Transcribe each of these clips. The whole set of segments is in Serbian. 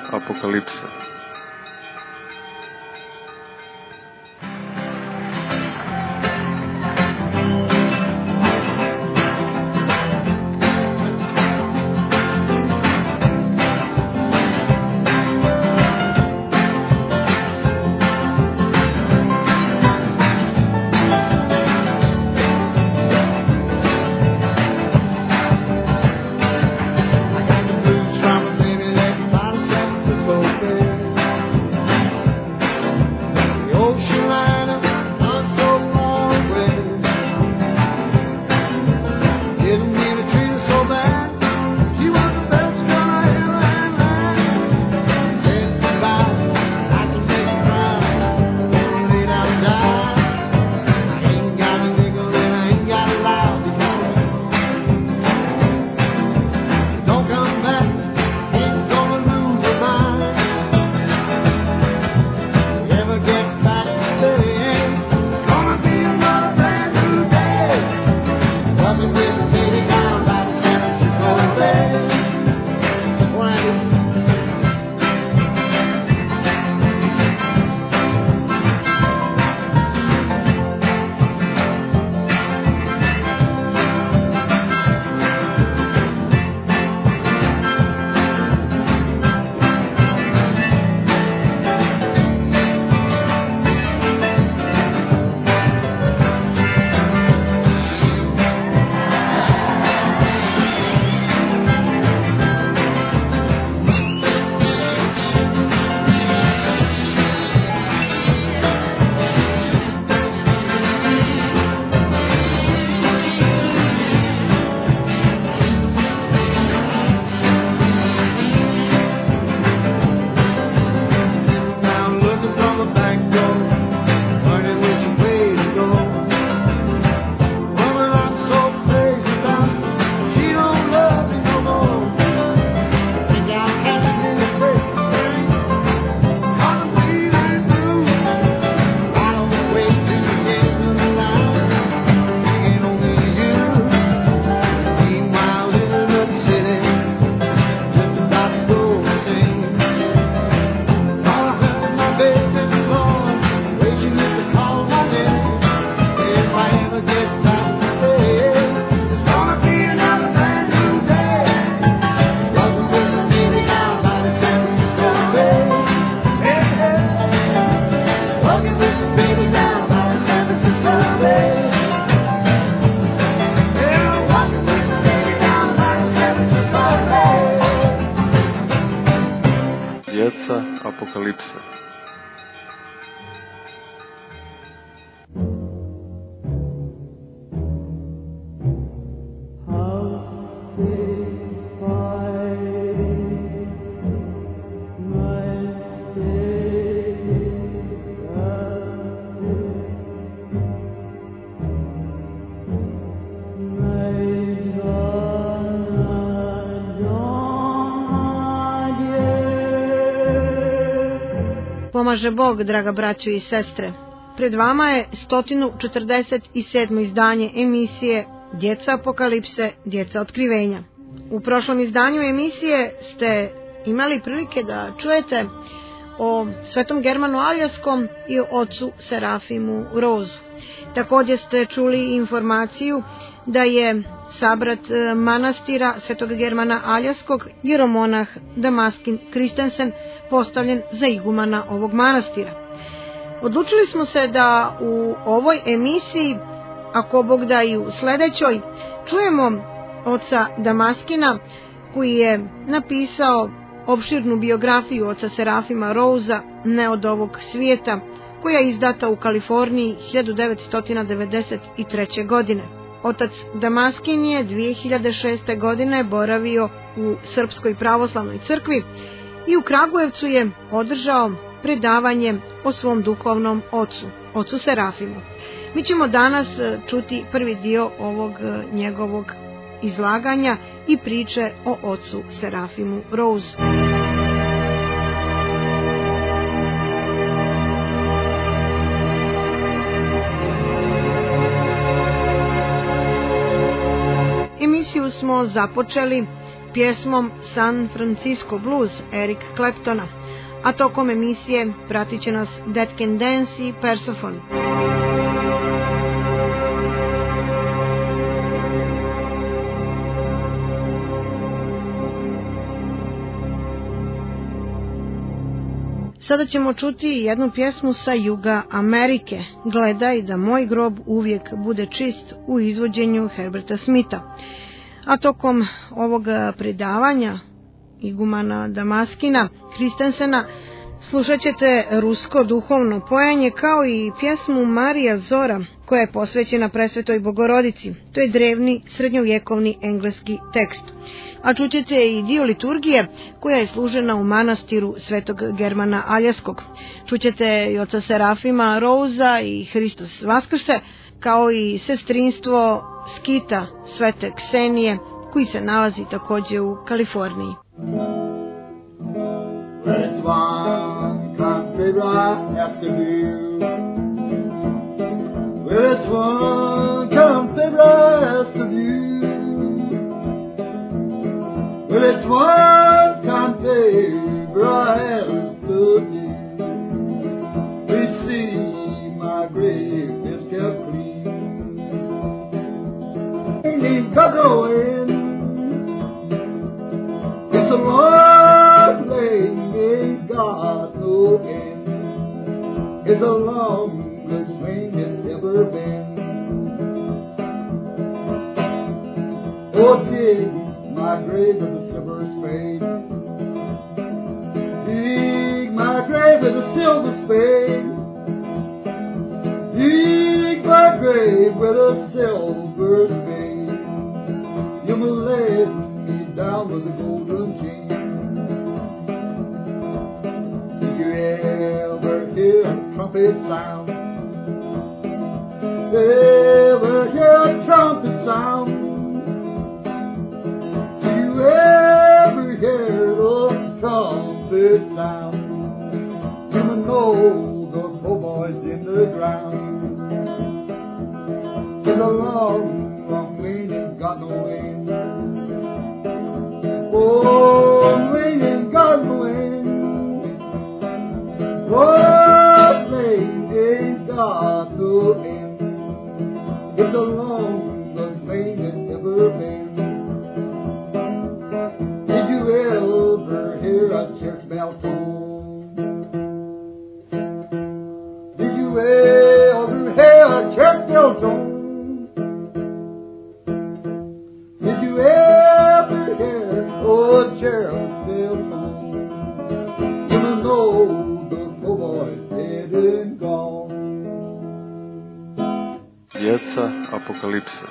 Apokalipse. Apokalipse. Pomaže Bog, draga braćo i sestre. Pred vama je 147. izdanje emisije Djeca Apokalipse, Djeca Otkrivenja. U prošlom izdanju emisije ste imali prilike da čujete o svetom Germanu Aljaskom i o ocu Serafimu Rozu. Također ste čuli informaciju da je sabrat manastira svetog Germana Aljaskog jeromonah Damaskin Kristensen postavljen za igumana ovog manastira. Odlučili smo se da u ovoj emisiji, ako Bog da i u sledećoj, čujemo oca Damaskina koji je napisao opširnu biografiju oca Serafima Roza, ne od ovog svijeta, koja je izdata u Kaliforniji 1993. godine. Otac Damaskin je 2006. godine boravio u Srpskoj pravoslavnoj crkvi i u Kragujevcu je održao predavanje o svom duhovnom ocu, ocu Serafimu. Mi ćemo danas čuti prvi dio ovog njegovog izlaganja i priče o ocu Serafimu Rozu. Emisiju smo započeli pjesmom San Francisco Blues Eric Claptona, a tokom emisije pratit će nas That Can Dance i Persephone. Sada ćemo čuti jednu pjesmu sa juga Amerike, Gledaj da moj grob uvijek bude čist, u izvođenju Herberta Smitha. A tokom ovog predavanja igumana Damaskina Kristensena slušat ćete rusko duhovno pojenje kao i pjesmu Marija Zora koja je posvećena Presvetoj Bogorodici. To je drevni srednjovjekovni engleski tekst. A čućete i dio liturgije koja je služena u manastiru Svetog Germana Aljaskog. Čućete i oca Serafima Rouza i Hristos Vaskrse, kao i sestrinstvo Skita Svete Ksenije, koji se nalazi također u Kaliforniji. Well, it's one confavor I ask of you. Please see my grave is kept clean. Ain't got no end. It's a long lane, ain't got no end. It's the longest lane it's ever been. Oh, dig my grave with a silver spade. Dig my grave with a silver spade. Dig my grave with a silver spade. You will lay me down with a golden chain. Did you ever hear a trumpet sound? Ever hear a trumpet sound? Ever hear the trumpet sound? You will know the cowboys in the ground. It's a long, long lane, ain't got no end. Oh, lane ain't got no end. Oh, lane ain't got no end. It's the longest lane it's ever been. Ever hear a church bell toll? Did you ever hear a church bell toll? Did you ever hear a church bell toll? You know the cowboys dead and gone. Djeca Apokalipse.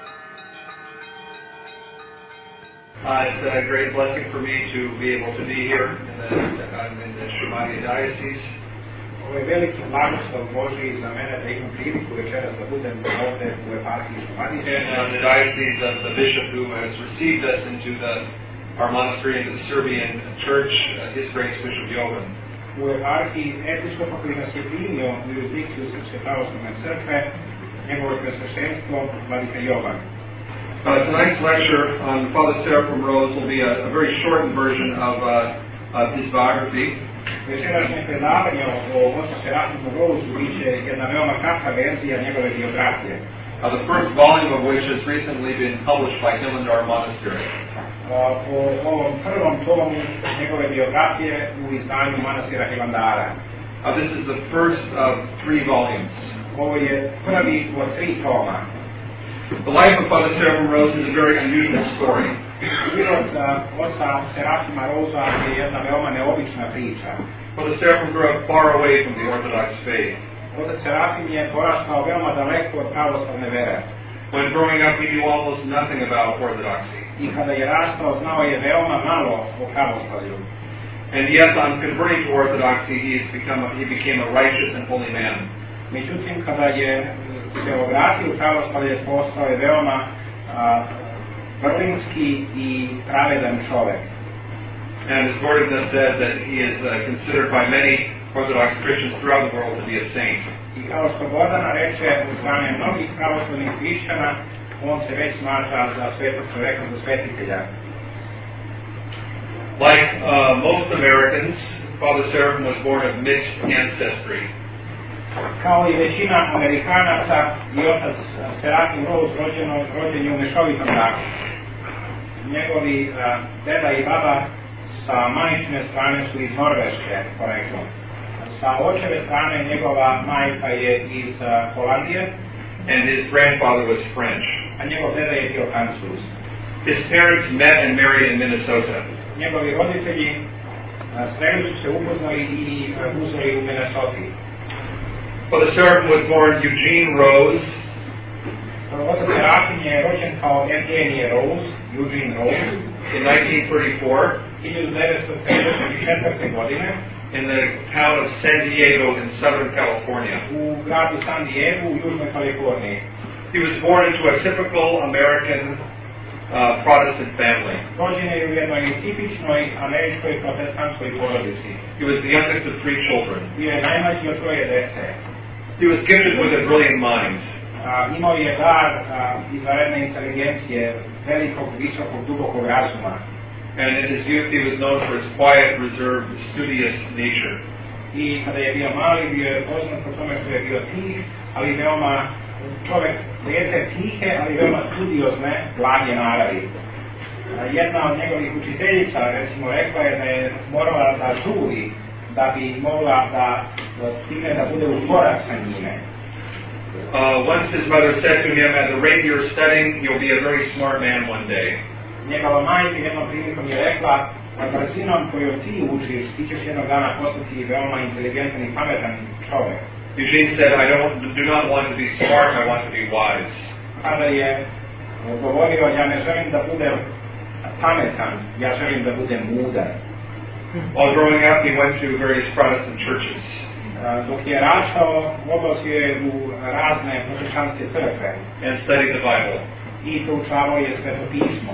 It's a great blessing for me to be able to be here. I'm in the Šumadija Diocese. Ovo je veliki blagoslov Božji za mene da imam priliku večeras da budem ovdje u eparhiji Šumadije. And the diocese of the bishop who has received us into our monastery into the Serbian church, His Grace Bishop Jovan. U eparhiji episkopa koji nas je primio u jurisdikciju Srpske pravoslavne crkve, njegovo presveštenstvo vladika Jovan. Tonight's lecture on Father Seraphim Rose will be a very shortened version of his biography. Večerašnje predavanje o ocu Serafimu Rouzu biće jedna veoma kratka verzija njegove biografije. The first volume of which has recently been published by Hillendar Monastery. Po ovom prvom tomu njegove biografije u izdanju manastira Hilandara. This is the first of 3 volumes. Ovo je prvi od 3 toma. The life of Father Seraphim Rose is a very unusual story. Život oca Serafima Rouza je jedna veoma neobična priča. Father Seraphim grew up far away from the Orthodox faith. Otac Serafim je porastao veoma daleko od pravoslavne vere. When growing up, he knew almost nothing about Orthodoxy. I kada je rastao, znao je veoma malo o pravoslavlju. And yet, on converting to Orthodoxy, he became a righteous and holy man. Međutim, kada je se obratio u pravoslavlje, postao je veoma vrlinski i pravedan čovek. And his Gordon said that he is considered by many Orthodox Christians throughout the world to be a saint. I kao što Gordana reče, u strane mnogih pravoslavnih hrišćana, on se već smatra za svetog čoveka, za svetitelja. Like most Americans, Father Seraphim was born of mixed ancestry. Kao i većina Amerikanaca i otac Serafim Rose rođen je u mešovitom braku. Njegovi deda i baba sa majčine strane su iz Norveške poreklom. Sa očeve strane njegova majka je iz Holandije. And his grandfather was French. A njegov deda je bio Francuz. His parents met and married in Minnesota. Njegovi roditelji sreli su se upoznali i uzeli u Minnesoti. Father Seraphim was born Eugene Rose. Otac Serafim je rođen kao Evgenije Rose, Eugene Rose, In 1934, 1934. godine, in the town of San Diego in Southern California. u gradu San Diego u Južnoj Kaliforniji. He was born into a typical American Protestant family. Rođen je u jednoj tipičnoj američkoj protestantskoj porodici. He was the youngest of 3 children. Bio je najmlađi od 3 dece. He was gifted with a brilliant mind. Imao je dar izvanredne inteligencije, velikog, visokog, dubokog razuma. And in his youth he was known for his quiet, reserved, studious nature. I kada je bio mali, bio je poznat po tome što je bio tih, ali veoma čovjek djece tihe, ali veoma studiozne, blage naravi. Jedna od njegovih učiteljica, recimo, rekla je da je morala da žuri da bi mogla da stigne da bude u korak sa njime. Once his mother said to him, "At the rate you're studying, you'll be a very smart man one day." Njegova majka jednom prilikom je rekla, brzinom koju ti učiš, ti ćeš jednog dana postati veoma inteligentan i pametan čovjek. Eugene said, do not want to be smart, I want to be wise. Kada je govorio, ja ne želim da budem pametan, ja želim da budem mudar. While growing up, he went to various Protestant churches. Dok je rastao, odlazio je u razne protestantske crkve And studied the Bible. i proučavao je Sveto pismo.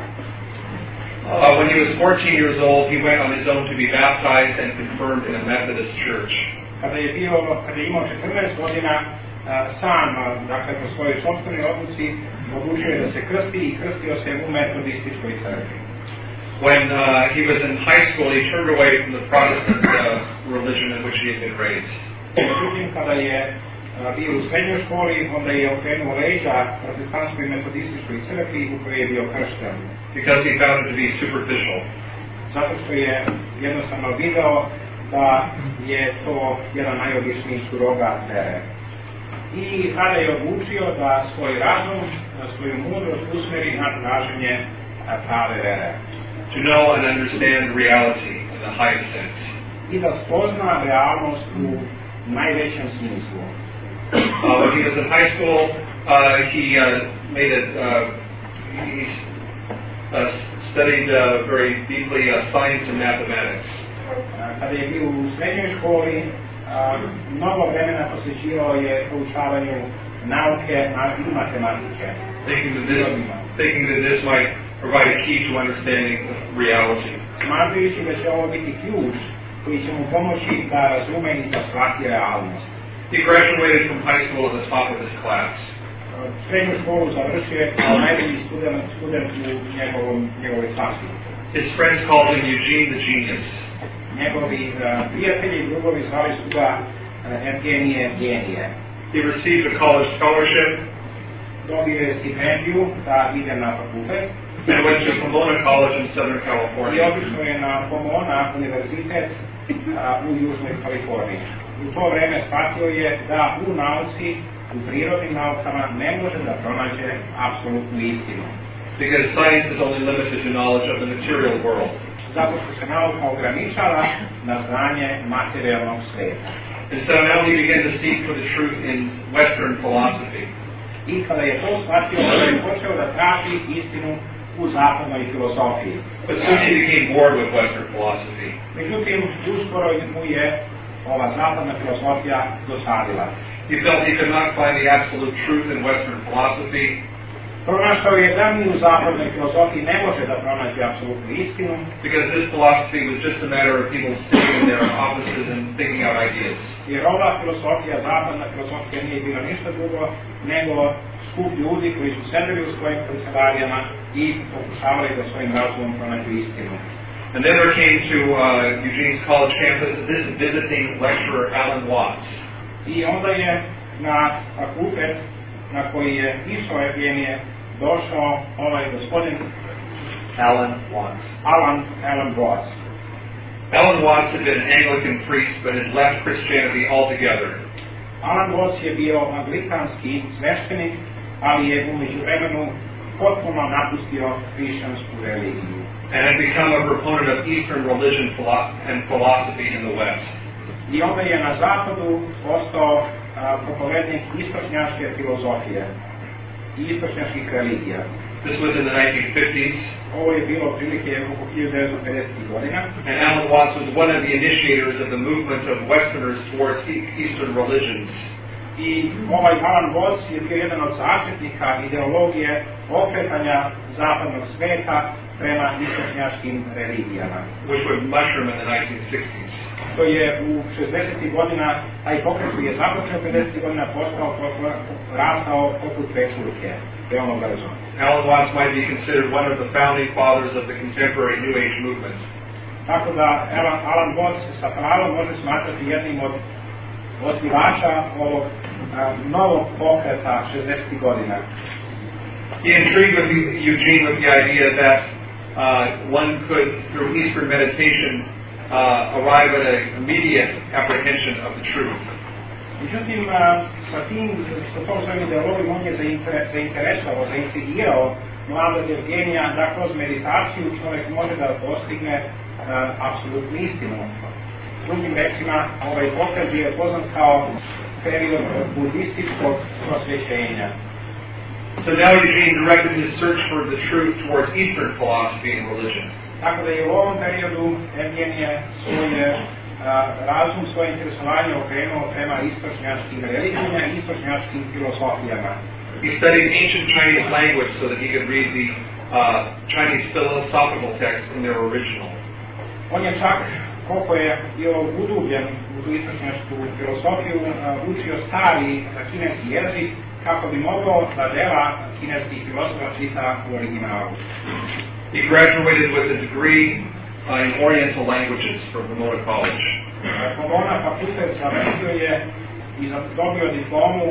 When he was 14 years old, he went on his own to be baptized and confirmed in a Methodist church. Kada je imao 14 godina, sam, dakle po svojoj sopstvenoj odluci, odlučio da se krsti i krstio se u metodističkoj crkvi. When he was in high school, he turned away from the Protestant religion in which he had been raised. Međutim, kada je bio u srednjoj školi, onda je okrenuo leđa protestantskoj metodističkoj crkvi u kojoj je bio kršten. Because he found it to be superficial. Zato što je jednostavno video da je to jedan najobičniji surogat vere. I tada je odlučio da svoj razum, svoju mudrost usmeri na traženje prave vere. To know and understand reality in the highest sense. I da spozna realnost u najvećem smislu. When he was in high school, he studied very deeply science and mathematics. Kada je bio u srednjoj školi, mnogo vremena posvećivao je proučavanju nauke i matematike. Thinking that this might provide a key to understanding reality. Smatrajući da će ovo biti ključ koji će mu pomoći da razume i da shvati realnost. He graduated from high school at the top of his class. Srednju školu završio je kao najbolji student u njegovoj klasi. His friends called him Eugene the Genius. Njegovi prijatelji i drugovi zvali su ga Evgenije. He received a college scholarship. Dobio je stipendiju da ide na fakultet. And went to Pomona College in Southern I California. otišao je na Pomona univerzitet u Južnoj Kaliforniji. U to vreme shvatio je da u nauci, u prirodnim naukama ne može da pronađe apsolutnu istinu. Because science is only limited to knowledge of the material world. Zato što se nauka ograničava na znanje materijalnog sveta. And so now he began to seek for the truth in Western philosophy. I kada je to shvatio, kada je počeo da traži istinu u zapadnoj filozofiji. But soon he became bored with Western philosophy. Međutim, uskoro mu je ova zapadna filozofija dosadila. He felt he could not find the absolute truth in Western philosophy. Pronašao je da mi u zapadnoj filozofiji ne može da pronađe apsolutnu istinu. Because this philosophy was just a matter of people sitting in their offices and thinking out ideas. Jer ova filozofija, zapadna filozofija nije bila ništa drugo nego skup ljudi koji su sedeli u svojim kancelarijama i pokušavali da svojim razumom pronađu istinu. And then there came to Eugene's college campus this visiting lecturer, Alan Watts. I onda je na fakultet na koji je išao Evgenije došao ovaj gospodin Alan Watts. Alan Watts. Alan Watts had been an Anglican priest but had left Christianity altogether. Alan Watts je bio anglikanski sveštenik, ali je u međuvremenu potpuno napustio hrišćansku religiju. And had become a proponent of Eastern religion and philosophy in the West. I onda je na zapadu postao propovednik istočnjačke filozofije i istočnjačkih religija. This was in the 1950s. Ovo je bilo prilike oko 1950. godina. And Alan Watts was one of the initiators of the movement of Westerners towards Eastern religions. I ovaj Alan Watts je bio jedan od začetnika ideologije okretanja zapadnog sveta prema istočnjačkim religijama. Which would mushroom in the 1960s. To je u 60. godina, taj pokret koji je započeo 50. godina rastao poput pečurke, veoma brzo. Alan Watts might be considered one of the founding fathers of the contemporary New Age movement. Tako da Alan Watts sa pravom može smatrati jednim od osnivača ovog novog pokreta 60. godina. He intrigued Eugene with the idea that one could, through Eastern meditation, arrive at an immediate apprehension of the truth. Međutim, sa tom svojim ideologijom on je zainteresovao, zaintrigirao mladog Evgenija da kroz meditaciju čovjek može da dostigne apsolutnu istinu. Drugim rečima, ovaj pokret je poznat kao period budističkog prosvećenja. So now Eugene directed his search for the truth towards Eastern philosophy and religion. Tako da je u ovom periodu Evgenije svoje razum, svoje interesovanje okrenuo prema istočnjačkim religijama i istočnjačkim filosofijama. He studied ancient Chinese language so that he could read the Chinese philosophical texts in their original. On je čak, koliko je bio udubljen u tu istočnjačku filosofiju, učio stari kineski jezik kako bi mogao da dela kineskih filosofa čita u originalu. He graduated with a degree in Oriental languages from Pomona College. Pomona fakultet završio je i dobio diplomu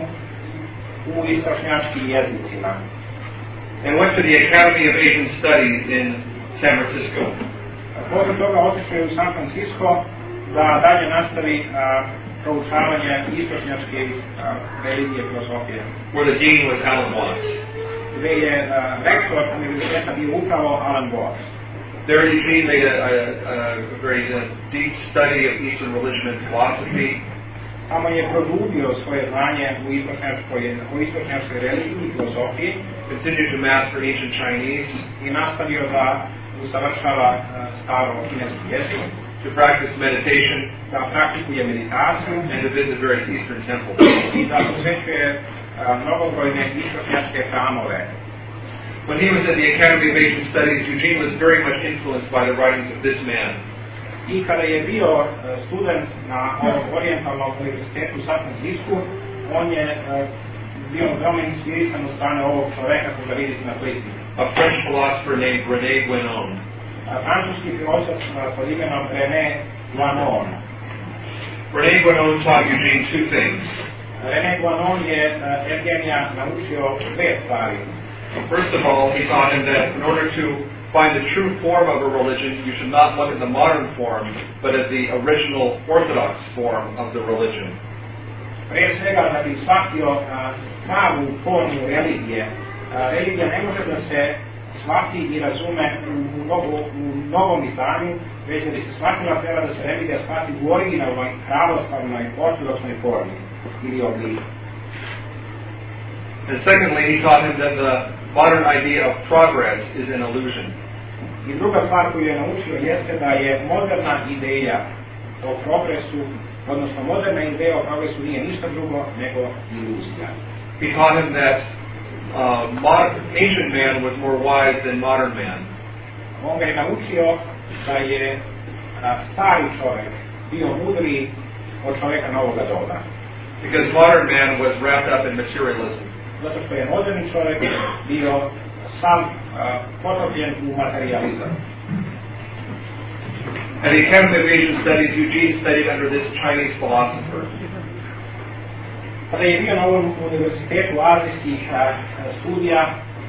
u istočnjačkim jezicima. And went to the Academy of Asian Studies in San Francisco. Posle toga otišao je u San Francisco da dalje nastavi proučavanje istočnjačke religije filosofije. Where the dean was Alan Watts. Gde je rektor univerziteta bio upravo Alan Watts. There Eugene made a very deep study of Eastern religion and philosophy. Tamo je produbio svoje znanje u istočnjačkoj religiji i filosofiji. Continued to master ancient Chinese. I nastavio da usavršava staro kineski jezik. To practice meditation. Da praktikuje meditaciju. And to visit various Eastern temples. I da posvećuje mnogobrojne istočnjačke hramove. When he was at the Academy of Asian Studies, Eugene was very much influenced by the writings of this man. I kada je bio student na Orientalnom univerzitetu u San Francisco, on je bio veoma inspirisan od strane ovog čoveka koga vidite na slici. A French philosopher named René Guénon. Francuski filosof pod imenom René Guénon. René Guénon taught Eugene two things. René Guénon je Evgenija naučio dve stvari. First of all, he taught him that in order to find the true form of a religion, you should not look at the modern form, but at the original Orthodox form of the religion. Prije svega, da bi shvatio pravu formu religije, religija ne može da se shvati i razume u novom izdanju, već da bi se shvatila treba da se religija shvati u originalnoj, pravoslavnoj, ortodoksnoj formi ili obliku. And secondly, he taught him that the modern idea of progress is an illusion. I druga stvar koju je naučio jeste da je moderna ideja o progresu, odnosno moderna ideja o progresu nije ništa drugo nego iluzija. He taught him that ancient man was more wise than modern man. On ga je naučio da je stari čovjek bio mudriji od čovjeka novoga doba. Because modern man was wrapped up in materialism. Zato što je moderni čovjek bio sam potopljen u materializam. At the Academy of Asian Studies, Eugene studied under this Chinese philosopher. Kada je bio na ovom univerzitetu azijskih studija,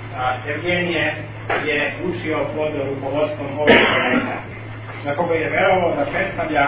Evgenije je učio pod rukovodstvom ovog čovjeka, za koga je verovao da predstavlja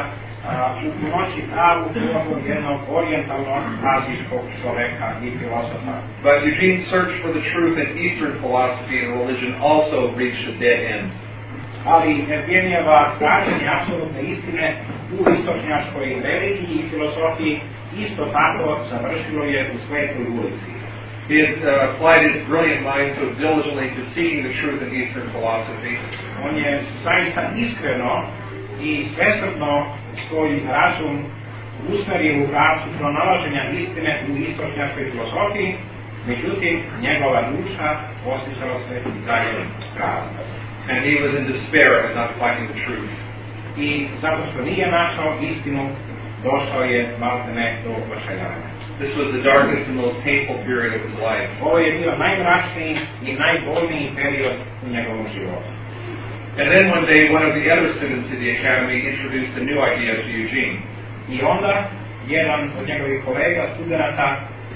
u punoći pravu ulogu jednog orijentalnog azijskog čovjeka i filosofa. But Eugene's search for the truth in Eastern philosophy and religion also reached a dead end. Ali Evgenijeva traženje apsolutne istine u istočnjačkoj religiji i filosofiji isto tako završilo je u slepoj ulici. He had applied his brilliant mind so diligently to seeking the truth in Eastern philosophy. On je zaista iskreno i svesrdno svoj razum usmerio u pravcu pronalaženja istine u istočnjačkoj filosofiji, međutim njegova duša osjećala se i dalje prazna. And he was in despair at not finding the truth. I zato što nije našao istinu, došao je maltene do očajanja. This was the darkest and most painful period of his life. Ovo je bio najmračniji i najbolniji period u njegovom životu. And then one day, one of the other students at the academy introduced a new idea to Eugene. I onda jedan od njegovih kolega, studenata,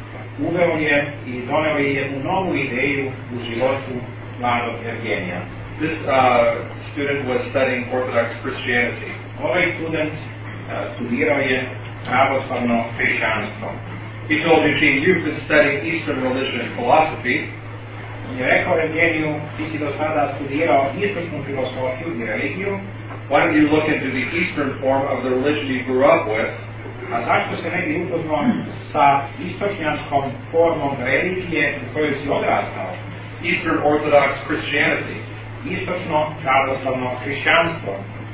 uveo je i doneo je jednu novu ideju u životu mladog Evgenija. This student was studying Orthodox Christianity. Ovaj student studirao je pravoslavno hrišćanstvo. He told Eugene, "You've been studying Eastern religion and philosophy. On je rekao Evgeniju, ti si do sada studirao istočnu filosofiju i religiju. Why don't you look into the Eastern form of the religion you grew up with? A zašto se ne bi upoznao sa istočnjačkom formom religije u kojoj si odrastao? Eastern Orthodox Christianity." Istočno pravoslavno hrišćanstvo.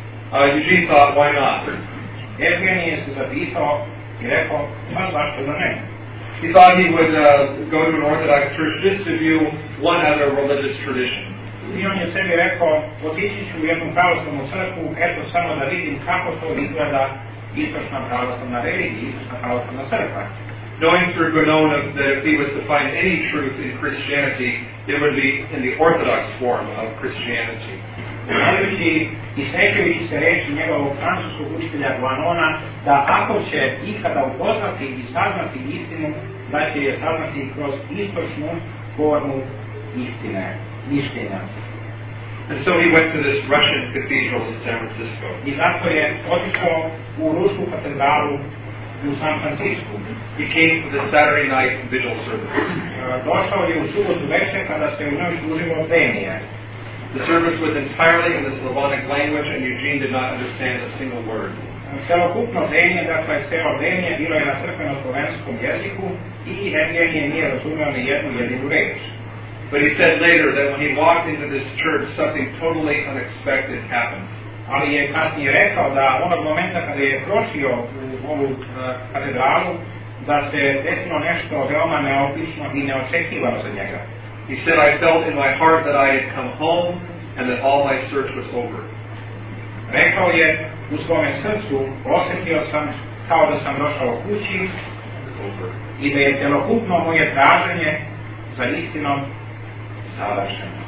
Eugene thought, why not? Evgenije se zapitao i rekao, pa zašto da ne? He thought he would go to an Orthodox church just to view one other religious tradition. I on je sebi rekao, otići ću u jednu pravoslavnu crkvu, eto samo da vidim kako to izgleda istočna pravoslavna religija, istočna pravoslavna crkva. Knowing through Gonon that if he was to find any truth in Christianity, it would be in the Orthodox form of Christianity. Znajući i srećujući se reći njegovog francuskog učitelja Guanona, da ako će ikada upoznati i saznati istinu, da će je saznati kroz istočnu formu istine, mišljenja. And so he went to this Russian cathedral in San Francisco. I zato je otišao u rusku katedralu u San Francisku. He came for the Saturday night vigil service. Došao je u subotu večer kada se u njoj služilo bdenije. The service was entirely in the Slavonic language and Eugene did not understand a single word. Celokupno bdenije, dakle celo bdenije, bilo je na crkveno-slovenskom jeziku i Evgenije nije razumeo ni jednu jedinu reč. But he said later that when he walked into this church, something totally unexpected happened. Ali je kasnije rekao da onog momenta kada je kročio u ovu katedralu, da se desilo nešto veoma neobično i neočekivano za njega. He said, I felt in my heart that I had come home and that all my search was over. Rekao je u svome srcu, osjetio sam kao da sam došao kući i da je celokupno moje traženje za istinom savršeno.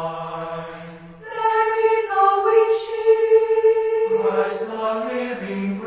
Living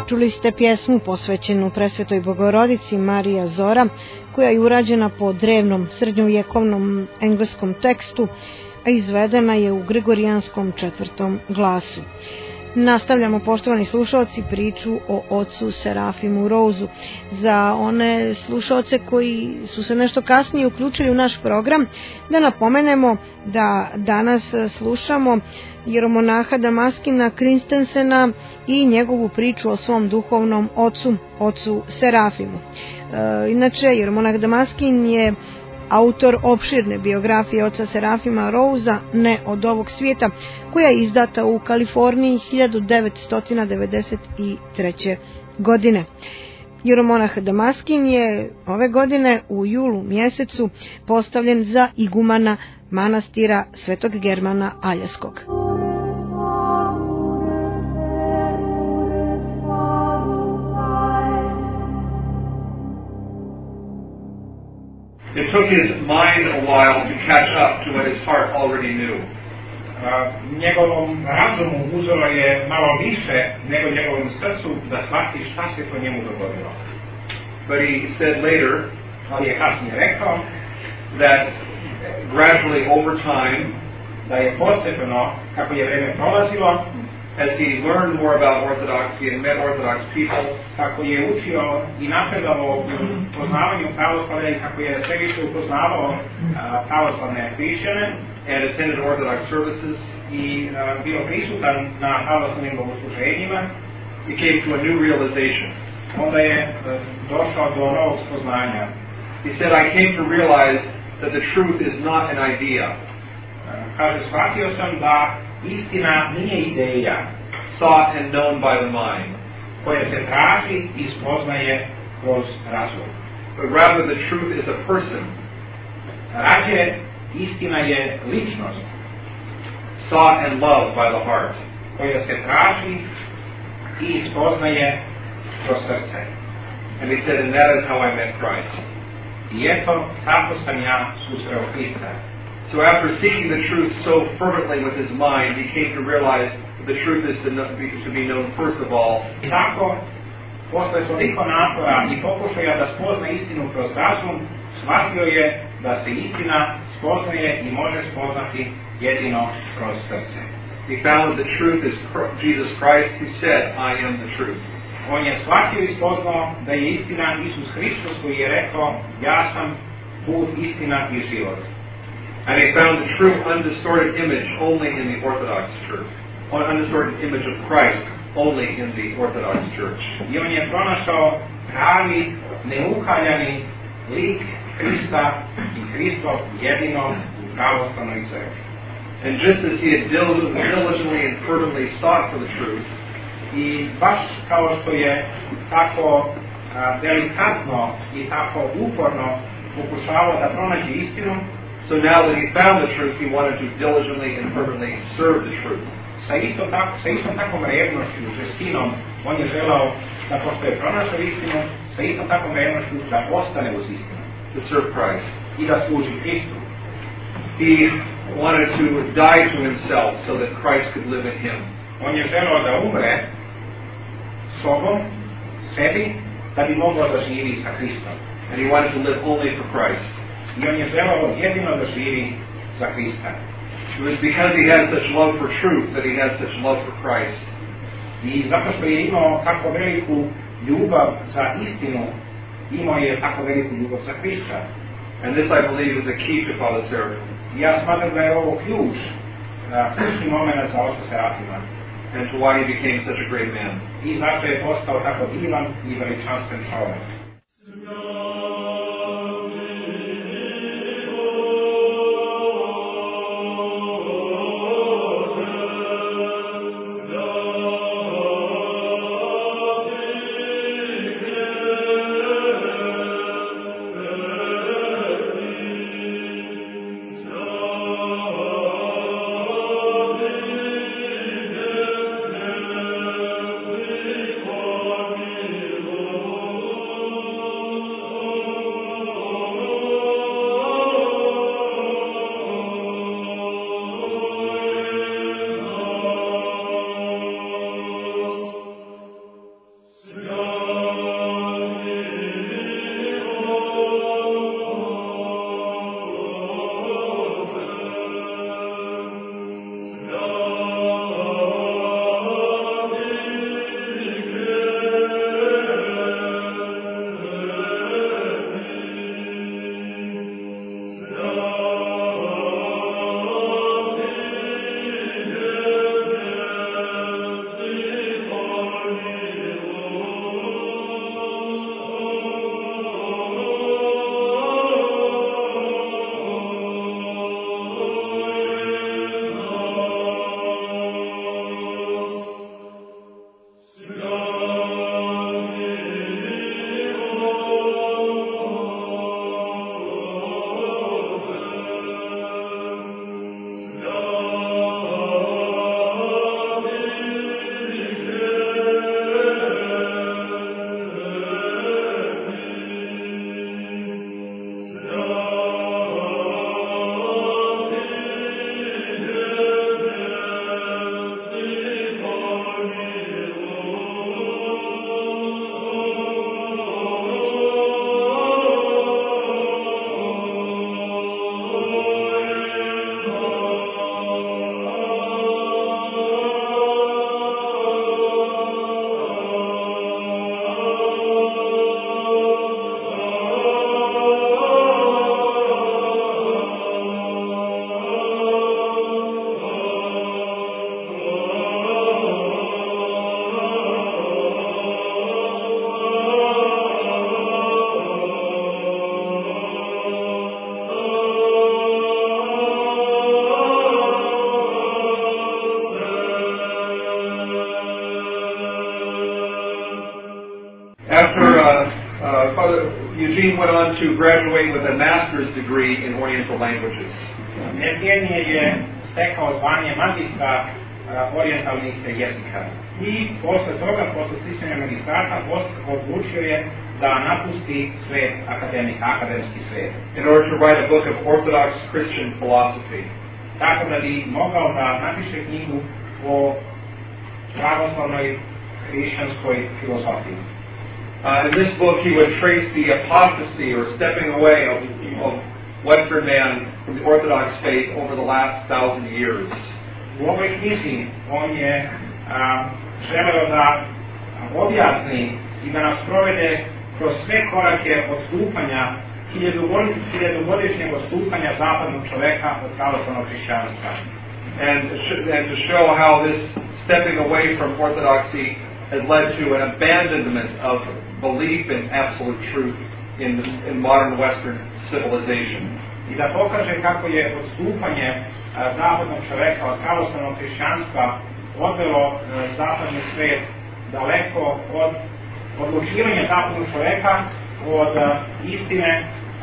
Čuli ste pjesmu posvećenu Presvetoj Bogorodici Marija Zora, koja je urađena po drevnom srednjovjekovnom engleskom tekstu, a izvedena je u gregorijanskom 4. glasu. Nastavljamo, poštovani slušalci, priču o ocu Serafimu Rouzu. Za one slušalce koji su se nešto kasnije uključili u naš program, da napomenemo da danas slušamo jeromonaha Damaskina Kristensena i njegovu priču o svom duhovnom ocu Serafimu. Inače, jeromonah Damaskin je autor opširne biografije oca Serafima Rouza, ne od ovog svijeta, koja je izdata u Kaliforniji 1993. godine. Jeromonah Damaskin je ove godine u julu mjesecu postavljen za igumana manastira Svetog Germana Aljaskog. It took his mind a while to catch up to what his heart already knew. Njegovom razumu uzelo je malo više nego njegovom srcu da shvati šta se po njemu dogodilo. But he said later, ali je kasnije rekao, that gradually over time, da je postepeno, kako je vreme prolazilo, as he learned more about Orthodoxy and met Orthodox people, kako je učio i napredovao u poznavanju pravoslavlja i kako je sve više upoznavao pravoslavne hrišćane, and attended Orthodox services, i bio prisutan na pravoslavnim bogosluženjima, he came to a new realization. Onda je došao do novog spoznanja. He said, I came to realize that the truth is not an idea. Kaže, shvatio sam da istina nije ideja, sought and known by the mind, koja se traži i spoznaje kroz razum. But rather the truth is a person. Rađe, istina je ličnost, sought and loved by the heart, koja se traži i spoznaje kroz srce. And he said, and that is how I met Christ. I eto, tako sam ja susreo Hrista. So after seeking the truth so fervently with his mind, he came to realize that the truth is to be known first of all. I tako, posle toliko napora i pokušaja da spozna istinu kroz razum, shvatio je da se istina spoznaje i može spoznati jedino kroz srce. He found that the truth is Jesus Christ, who said, I am the truth. On je shvatio i spoznao da je istina Isus Hristos, koji je rekao, ja sam put, istina i život. And he found the true undistorted image only in the Orthodox Church. An undistorted image of Christ only in the Orthodox Church. I on je pronašao pravi, neukaljani lik Hrista i Hristov jedino u pravoslavnoj crkvi. And just as he had diligently and fervently sought for the truth, i baš kao što je tako delikatno i tako uporno pokušavao da pronađe istinu, so now that he found the truth, he wanted to diligently and fervently serve the truth. Sa istom takvom revnošću, žestinom, on je želao da pošto je pronašao istinu, sa istom takvom revnošću da ostane uz istinu. To serve Christ. I da služi Hristu. He wanted to die to himself so that Christ could live in him. On je želao da umre sobom, sebi, da bi mogao da živi sa Hristom. And he wanted to live only for Christ. I on je želao jedino da živi za Hrista. It was because he had such love for truth that he had such love for Christ. I zato što je imao tako veliku ljubav za istinu, imao je tako veliku ljubav za Hrista. And this, I believe, is a key to Father Serafim. Ja smatram da je ovo ključni moment za oca Serafima. And to why he became such a great man. I zašto je postao tako divan i veličanstven čovjek. After Father Eugene went on to graduate with a master's degree in Oriental languages. Evgenije je stekao zvanje magistra orijentalnih jezika. I posle toga, posle sticanja magistrata, odlučio je da napusti svet akademski svet. In order to write a book of Orthodox Christian philosophy. Tako da bi mogao da napiše knjigu o pravoslavnoj hrišćanskoj filozofiji. In this book he would trace the apostasy or stepping away of Western man from the Orthodox faith over the last 1,000 years. U ovoj knjizi on je želeo da objasni i da nas provede kroz sve korake odstupanja, hiljadugodišnjeg odstupanja zapadnog čoveka od pravoslavnog hrišćanstva. And to show how this stepping away from orthodoxy has led to an abandonment of belief in absolute truth in modern Western civilization. I da pokaže kako je odstupanje zapadnog čoveka od pravoslavnog hrišćanstva odvelo zapadni svet daleko od odlučivanja zapadnog čoveka od istine,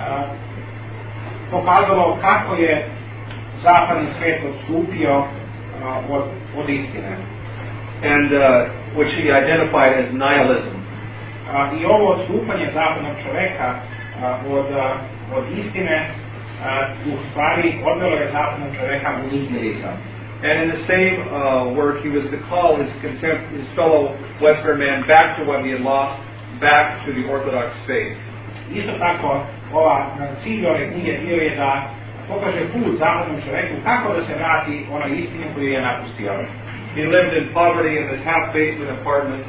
pokazalo kako je zapadni svet odstupio od istine. And which he identified as nihilism. I ovo odstupanje zapadnog čoveka od istine u stvari odvelo je zapadnog čoveka u nihilizam. And in the same work, he was to call his fellow Western man back to what he had lost, back to the Orthodox faith. Isto tako, cilj ove knjige bio je da pokaže put zapadnom čoveku kako da se vrati onoj istini koju je napustio. He lived in poverty in this half-basement apartment.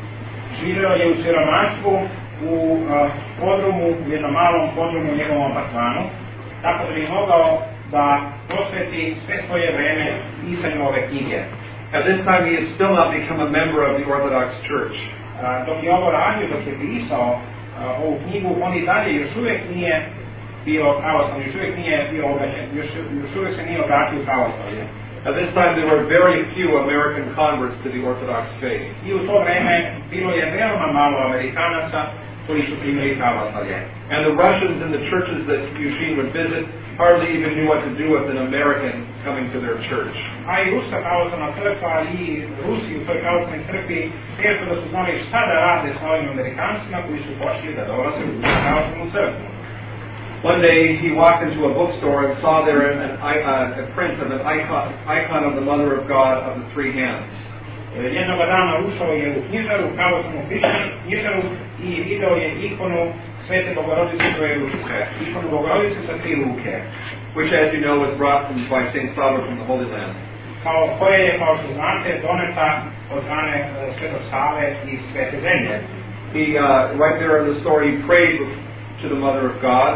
Živeo je u siromaštvu u podrumu, u jednom malom podrumu u njegovom apartmanu, tako da bi mogao da posveti sve svoje vreme pisanju ove knjige. At this time he had still not become a member of the Orthodox Church. Dok je ovo radio, dok je pisao ovu knjigu, on i dalje još uvijek nije bio pravoslavni, još uvijek nije bio obraćen, još uvijek se nije obratio pravoslavlje. At this time there were very few American converts to the Orthodox faith. I u to vreme bilo je veoma malo Amerikanaca koji su primili pravoslavlje. And the Russians in the churches that Eugene would visit hardly even knew what to do with an American coming to their church. A i Ruska pravoslavna crkva i Rusi u toj pravoslavnoj crkvi teško da su znali šta da rade s ovim Amerikancima koji su počeli da dolaze u pravoslavnu crkvu. One day he walked into a bookstore and saw there a print of an icon of the Mother of God of the three hands. Jednoga dana ušao je u knjižaru, pravoslavnu knjižaru i video je ikonu Svete Bogorodice troje ručice, ikonu Bogorodice sa tri ruke. Which, as you know, was brought by Saint Sava from the Holy Land. Koje je, kao što znate, doneta od strane Svetog Save iz Svete zemlje. He, right there in the story, he prayed to the Mother of God.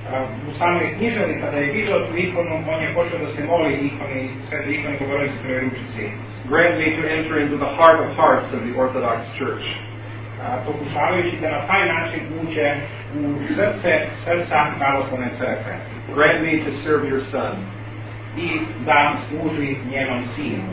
U samoj knjižari, kada je vidio tu ikonu, on je počeo da se moli Svete ikoni Bogorodice troje ručici. Grant me to enter into the heart of hearts of the Orthodox Church. Pokušavajući da na taj način uđe u srca pravoslavne crkve. Grant me to serve your Son. I da služi njenom sinu.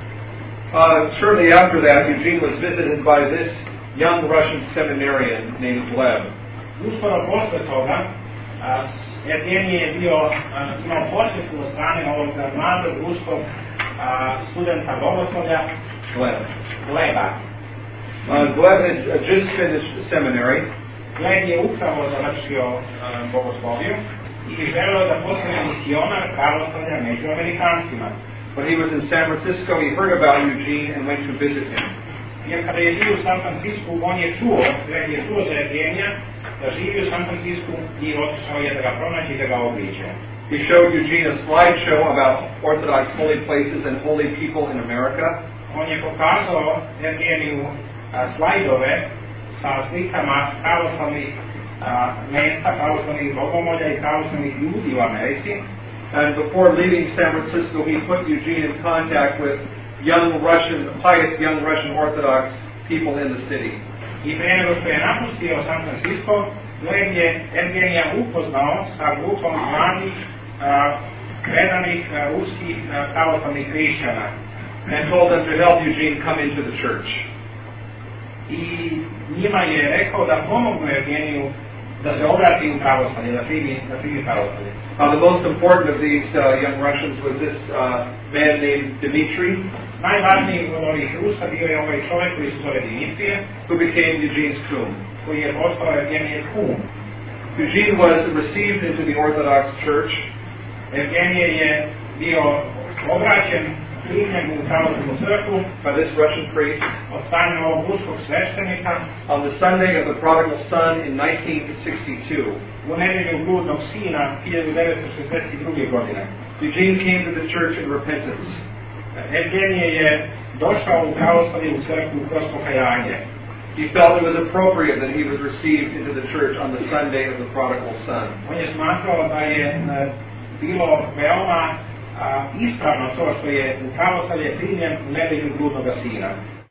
Shortly after that, Eugene was visited by this young Russian seminarian named Gleb. Uskoro posle toga, Evgenij je imao posjetu od strane ovog mladog ruskog studenta bogoslovlja Gleba. Gleb had just finished seminary. Gleb je upravo završio bogosloviju i želeo da postane misionar pravoslavlja među Amerikancima. When he was in San Francisco, he heard about Eugene and went to visit him. Jer kada je bio u San Francisku, on je čuo za Evgenija da živi u San Francisku i otišao je da ga pronaći i da ga obliče. He showed Eugene a slideshow about Orthodox holy places and holy people in America. On je pokazao Evgeniju slajdove sa slikama pravoslavnih mesta, pravoslavnih bogomolja i pravoslavnih ljudi u Americi. And before leaving San Francisco, he put Eugene in contact with pious young Russian Orthodox people in the city. I prije nego što je napustio San Francisco, Gleb je Evgenija upoznao sa grupom mladih, predanih ruskih pravoslavnih hrišćana. And told them to help Eugene come into the church. i njima je rekao da pomognu Evgeniju da se obrati u pravoslavlje, da primi pravoslavlje. The most important of these young Russians was this man named Dmitri, Najvažniji od ovih Rusa bio je ovaj čovjek koji se zove Dimitrije, who became Eugene's kum. koji je postao Evgenijev kum. Eugene was received into the Orthodox Church Evgenije je bio obraćen, primljen u pravoslavnu crkvu by this Russian priest od strane ovog ruskog sveštenika on the Sunday of the Prodigal Son in 1962. u nedjelju bludnog sina 1962. godine. Eugene came to the church in repentance. Evgenije je došao u pravoslavlje u crkvu kroz pokajanje. He felt it was appropriate that he was received into the church on the Sunday of the Prodigal Son. On je smatrao da je bilo veoma ispravno to što je u pravoslavlje primljen u nedjelju bludnog sina.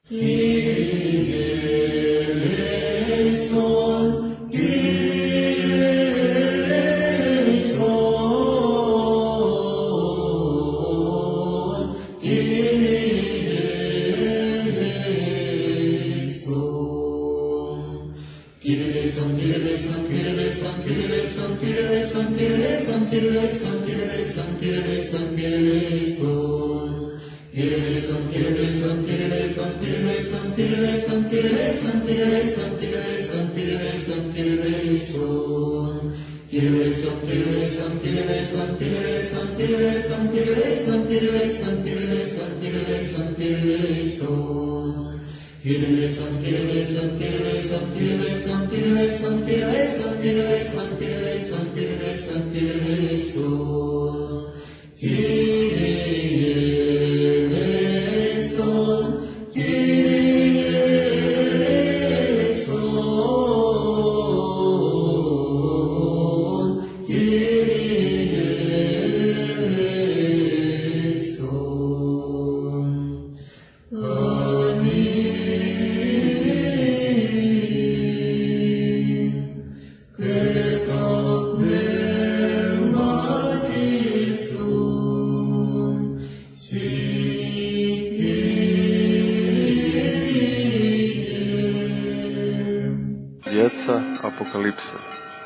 Djeca Apokalipse.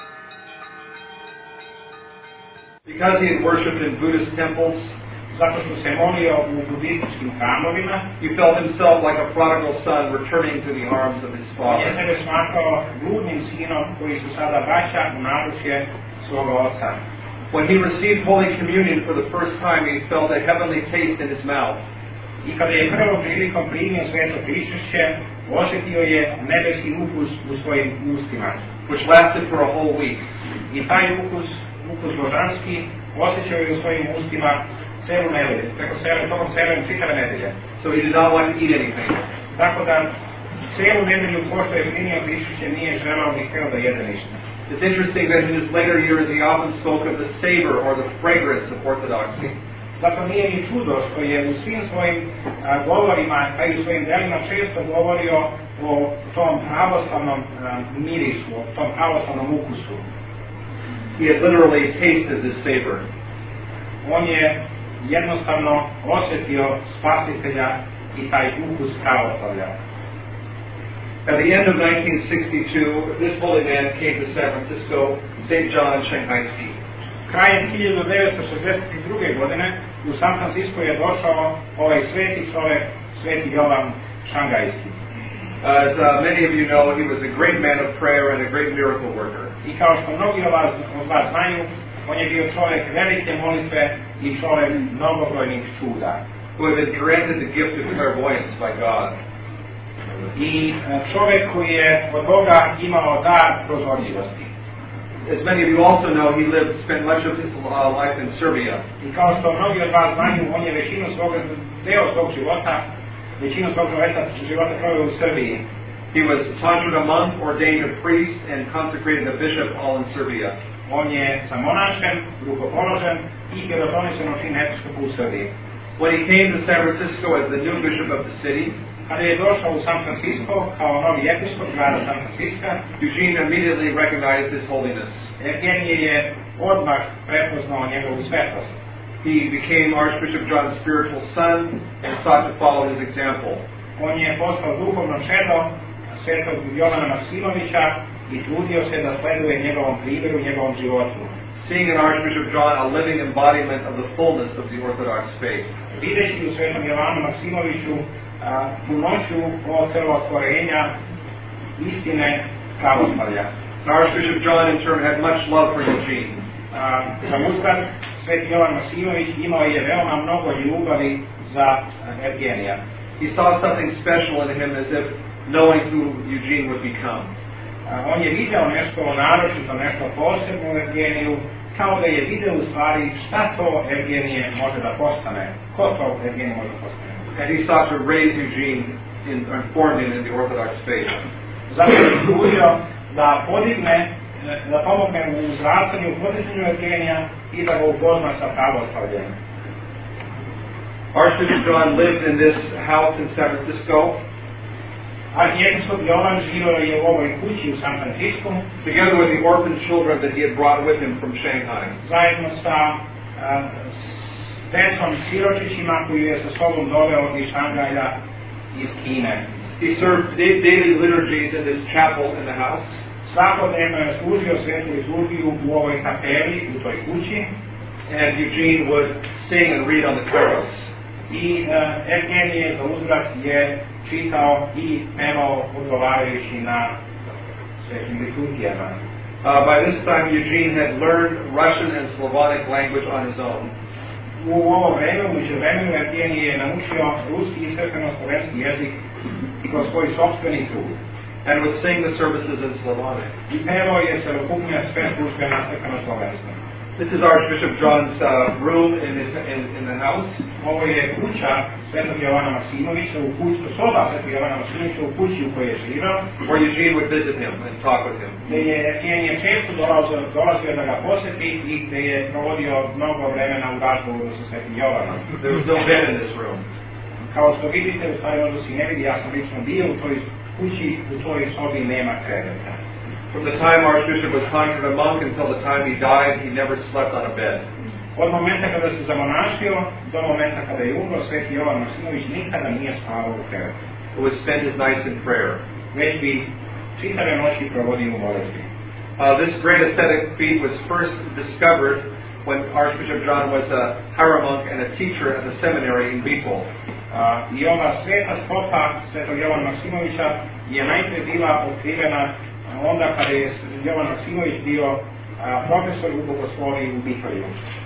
Because he had worshipped in Buddhist temples, Zato što se molio u budističkim hramovima, he felt himself like a prodigal son returning to the arms of his on je father. sebe smatrao bludnim sinom koji se sada vraća u naručje svoga oca. When he received Holy Communion for the first time, he felt a heavenly taste in his mouth. I kada je prvom prilikom primio sveto pričešće, osjetio je nebeski ukus u svojim ustima. Which lasted for a whole week. I taj ukus božanski, osjećao je u svojim ustima celu nedelju, tokom čitave nedelje. So he did not want to eat anything. Tako da celu nedelju pošto je primio pričešće nije želao ni htio da jede ništa. It's interesting that in his later years he often spoke of the savor or the fragrance of orthodoxy. Zato nije ni čudo što je u svim svojim govorima, pa i u svojim delima često govorio o tom pravoslavnom mirisu, o tom pravoslavnom ukusu. He had literally tasted this savor. On je jednostavno osjetio spasitelja i taj ukus pravoslavlja. At the end of 1962, this holy man came to San Francisco, St. John Shanghaiski. Krajem 1962. godine u San Francisco je došao ovaj sveti čovjek, sveti Jovan Šangajski. As many of you know, he was a great man of prayer and a great miracle worker. I kao što mnogi od vas znaju, on je bio čovjek velike molitve i čovjek mnogobrojnih čuda. Who had been granted the gift of clairvoyance by God. I čovjek koji je od Boga imao dar prozorljivosti. As many of you also know, he spent much of his life in Serbia. I kao što mnogi od vas znaju, on je većinu svog života proveo u Srbiji. He was tonsured a monk, ordained a priest, and consecrated a bishop, all in Serbia. On je samonašten, rukopoložen i hirotonisen učin episkopu u Srbiji. When he came to San Francisco as the new bishop of the city, kada je došao u San Francisco kao novi episkop grada San Francisco, Eugene immediately recognized his holiness. Evgenije je odmah prepoznao njegovu svetost. He became Archbishop John's spiritual son and sought to follow his example. On je postao duhovno čedo svetog Jovana Maksimovića i trudio se da sleduje njegovom primjeru, njegovom životu. Seeing in Archbishop John a living embodiment of the fullness of the Orthodox faith. Videći u svetom Jovanu Maksimoviću punoću ocelotvorenja istine pravoslavlja. Archbishop John in turn had much love for Eugene. Za uzgled, sveti Jovan Maksimović imao je veoma mnogo ljubavi za Evgenija. He saw something special in him, as if knowing who Eugene would become. On je video nešto naročito, nešto posebno u Evgeniju, kao da je video u stvari šta to Evgenije može da postane, ko to Evgenije može da postane. And he sought to raise Eugene and form him in the Orthodox faith. Zato je trudio da podigne, da pomogne u uzrastanju, u podizanju Evgenija i da ga upozna sa pravoslavljem. Archbishop John lived in this house in San Francisco. Arhijepiskop Jovan živio je u ovoj kući u San Francisco, together with the orphan children that he had brought with him from Shanghai. Zajedno sa decom siročićima koju je sa sobom doveo iz Šanghaja iz Kine. He served daily liturgies in this chapel in the house. Svakodnevno je služio svetu liturgiju u ovoj kapeli, u toj kući. And Eugene would sing and read on the carols. I Evgenije za uzvrat je čitao i pevao odgovarajući na svetim liturgijama. By this time Eugene had learned Russian and Slavonic language on his own. U ovo vreme, u međuvremenu, Evgenije je naučio ruski i crkveno-slovenski jezik i kroz svoj sopstveni trud. And would sing the services in Slavonic. I pevao je celokupne sve službe na crkveno-slovenskom. This is Archbishop John's room in the house. Ovo je kuća svetog Jovana Maksimovića, soba svetog Jovana Maksimovića u kući u kojoj je živao. Where Eugene would visit him and talk with him. Gde je Evgenije često dolazio da ga posjeti i gde je provodio mnogo vremena u razgovoru sa svetim Jovanom. There was no bed in this room. Kao što vidite, u stvari ovdje si ne vidi, ja sam lično bio u toj kući, u toj sobi nema kreveta. From the time Archbishop was conjured a monk until the time he died, he never slept on a bed. Od momenta kada se zamonašio do momenta kada je umro, sveti Jovan Maksimović nikada nije spavao u krevetu. He would spend his nights in prayer. Već bi čitave noći provodio u molitvi. This great ascetic feat was first discovered when Archbishop John was a hieromonk and a teacher at the seminary in Bitol. I ova sveta stopa svetog Jovana Maksimovića je najprije bila otkrivena onda kada je Jovan Maksimović bio profesor u bogosloviji u Bitolju.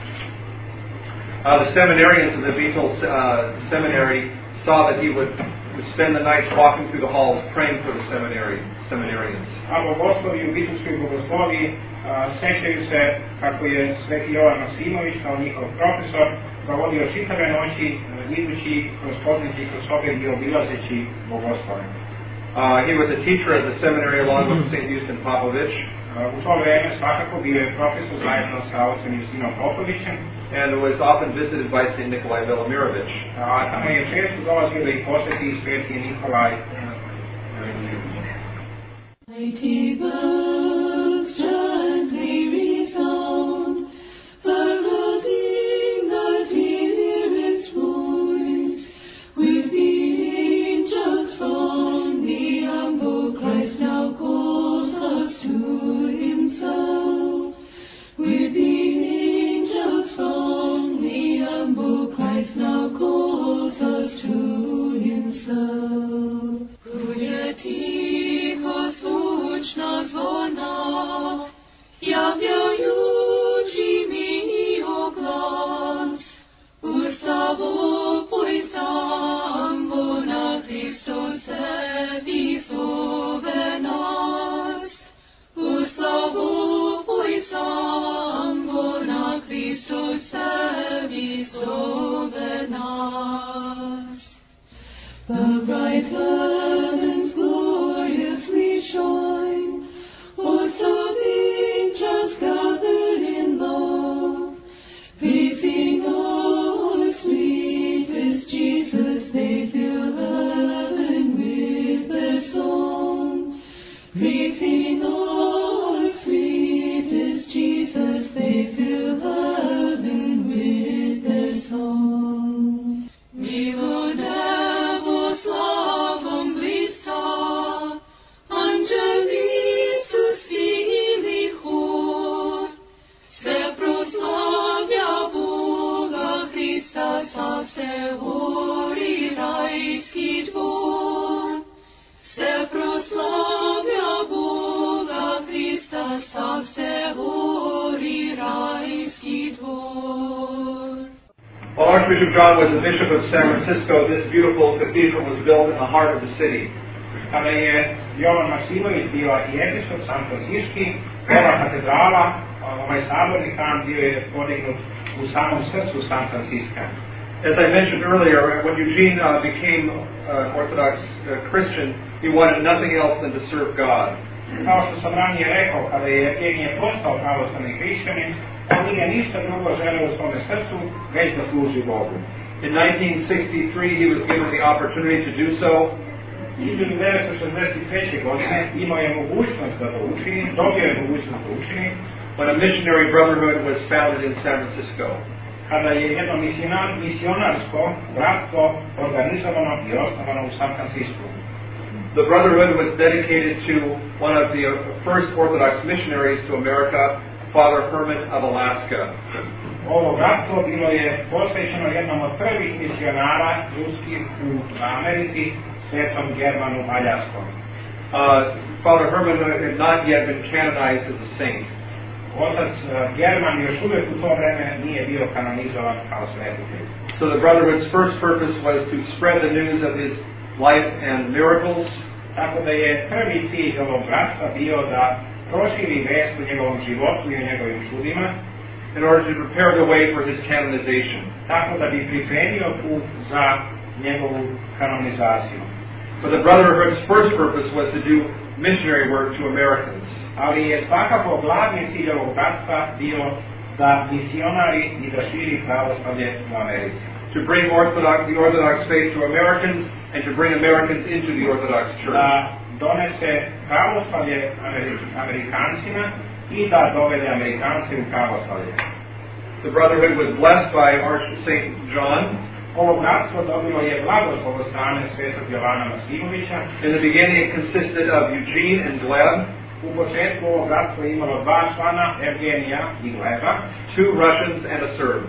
The seminarians in the Bitol seminary saw that he would spend the nights walking through the halls praying for the seminarians. A bogoslovi u Bitolskoj bogosloviji sećaju se kako je sveti Jovan Maksimović kao njihov profesor provodio čitave noći idući kroz hodnike, kroz sobe i obilazeći bogoslove. He was a teacher at the seminary along with St. Houston Popovich. U to vreme svakako bio je profesor zajedno sa ocem Justinom Popovićem. And was often visited by St. Nikolai Velimirovich. Tamo je često dolazio da ih posjeti sveti Nikolaj. Mighty bells gently resound, heralding the dearest voice, with the angels from the humble Christ now calls us to himself. With the angels from the humble Christ now calls us to himself. Kruje ticho zvučna zvona, javljajući mi oglas, ustavo pojsambo na Hristose visove nas. Ustavo pojsambo na Hristose visove nas. The bright heavens gloriously shine, hosts of angels gathered in love, praising our sweetest Jesus. They fill heaven with their song, praising our sweetest Jesus. They fill heaven with their song. Milo nebo slavom blisa, While Archbishop John was the Bishop of San Francisco, this beautiful cathedral was built in the heart of the city. Kada je Jovan Maksimović bio arhijepiskop San Francisci, ova katedrala, ovaj saborni hram bio je podignut u samom srcu San Francisca. As I mentioned earlier, when Eugene became an Orthodox Christian, he wanted nothing else than to serve God. Kao što sam ranije rekao, kada je Evgenije postao pravoslavni hrišćanin, on nije ništa drugo želeo u svome srcu, već da služi Bogu. In 1963, he was given the opportunity to do so. 1963. godine imao je mogućnost da to učini, dobio je mogućnost da učini, when a missionary brotherhood was founded in San Francisco. Kada je jedno misionarsko bratstvo organizovano i osnovano u San Francisco. The brotherhood was dedicated to one of the first Orthodox missionaries to America, Father Herman of Alaska. Ovo bratstvo bilo je posvećeno jednom od prvih misionara ruskih u Americi, svetom Germanu Aljaskom. Father Herman had not yet been canonized as a saint. Otac German još uvijek u to vreme nije bio kanonizovan kao svetitelj. So the brotherhood's first purpose was to spread the news of his life and miracles. Tako da je prvi cilj ovog bratstva bio da proširi vest o njegovom životu i o njegovim čudima, in order to prepare the way for his canonization. Tako da bi pripremio put za njegovu kanonizaciju. But the brotherhood's first purpose was to do missionary work to Americans. Ali je svakako glavni cilj ovog bratstva bio da misionari i da širi pravoslavlje u Americi. To bring the Orthodox faith to Americans and to bring Americans into the Orthodox Church. Da donese pravoslavlje Amerikancima i da dovede Amerikance u pravoslavlje. The brotherhood was blessed by Saint John. Ovo bratstvo dobilo je blagoslov od strane svetog Jovana Maksimovića. In the beginning it consisted of Eugene and Gleb. U početku ovo bratstvo je imalo dva člana, Evgenija i Gleba. 2 Russians and a Serb.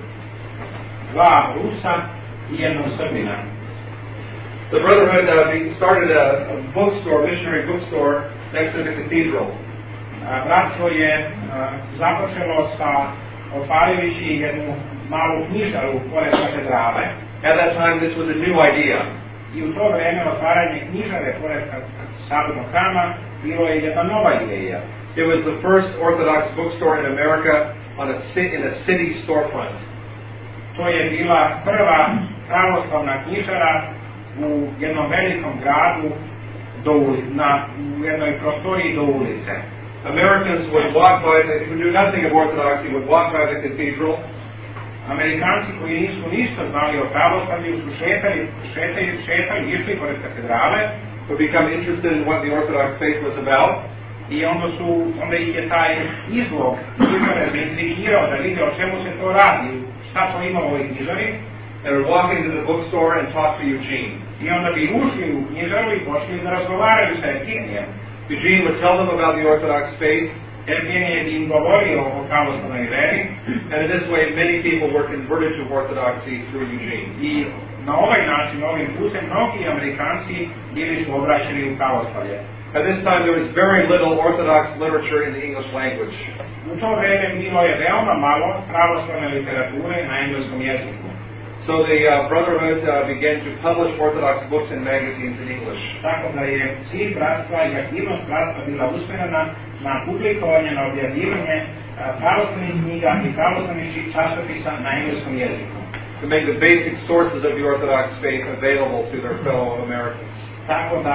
2 Rusa i 1 Srbina. The brotherhood started a bookstore, missionary bookstore, next to the cathedral. Bratstvo je započelo sa otvarajući jednu malu knjižaru pored katedrale. At that time this was a new idea. I u to vreme otvaranje knjižare pored sabornog hrama bilo je jedna nova ideja. It was the first Orthodox bookstore in America in a city storefront. To je bila prva pravoslavna knjižara u jednom velikom gradu u jednoj prostoriji do ulice. Americans would walk by, who knew nothing of Orthodoxy, would walk by the cathedral. Amerikanci koji nisu ništa znali o pravoslavlju su šetali, išli pored katedrale, would become interested in what the Orthodox faith was about. I onda ih je taj izlog knjižare zaintrigirao da vide o čemu se to radi, šta to ima u ovoj knjižari. And would walk into the bookstore and talk to Eugene. I onda bi ušli u knjižaru i pošli da razgovaraju sa Evgenijem. Eugene would tell them about the Orthodox faith. Evgenije bi im govorio o pravoslavnoj veri. And in this way many people were converted to Orthodoxy through Eugene. I na ovaj način, ovim putem, mnogi Amerikanci bili su obraćeni u pravoslavlje. At this time there was very little Orthodox literature in the English language. U to vreme bilo je veoma malo pravoslavne literature na engleskom jeziku. So the brotherhood began to publish Orthodox books and magazines in English. Tako da je cilj bratstva i aktivnost bratstva bila usmjerena na publikovanje, na objavljivanje pravoslavnih knjiga i pravoslavnih časopisa na engleskom jeziku. To make the basic sources of the Orthodox faith available to their fellow Americans. Tako da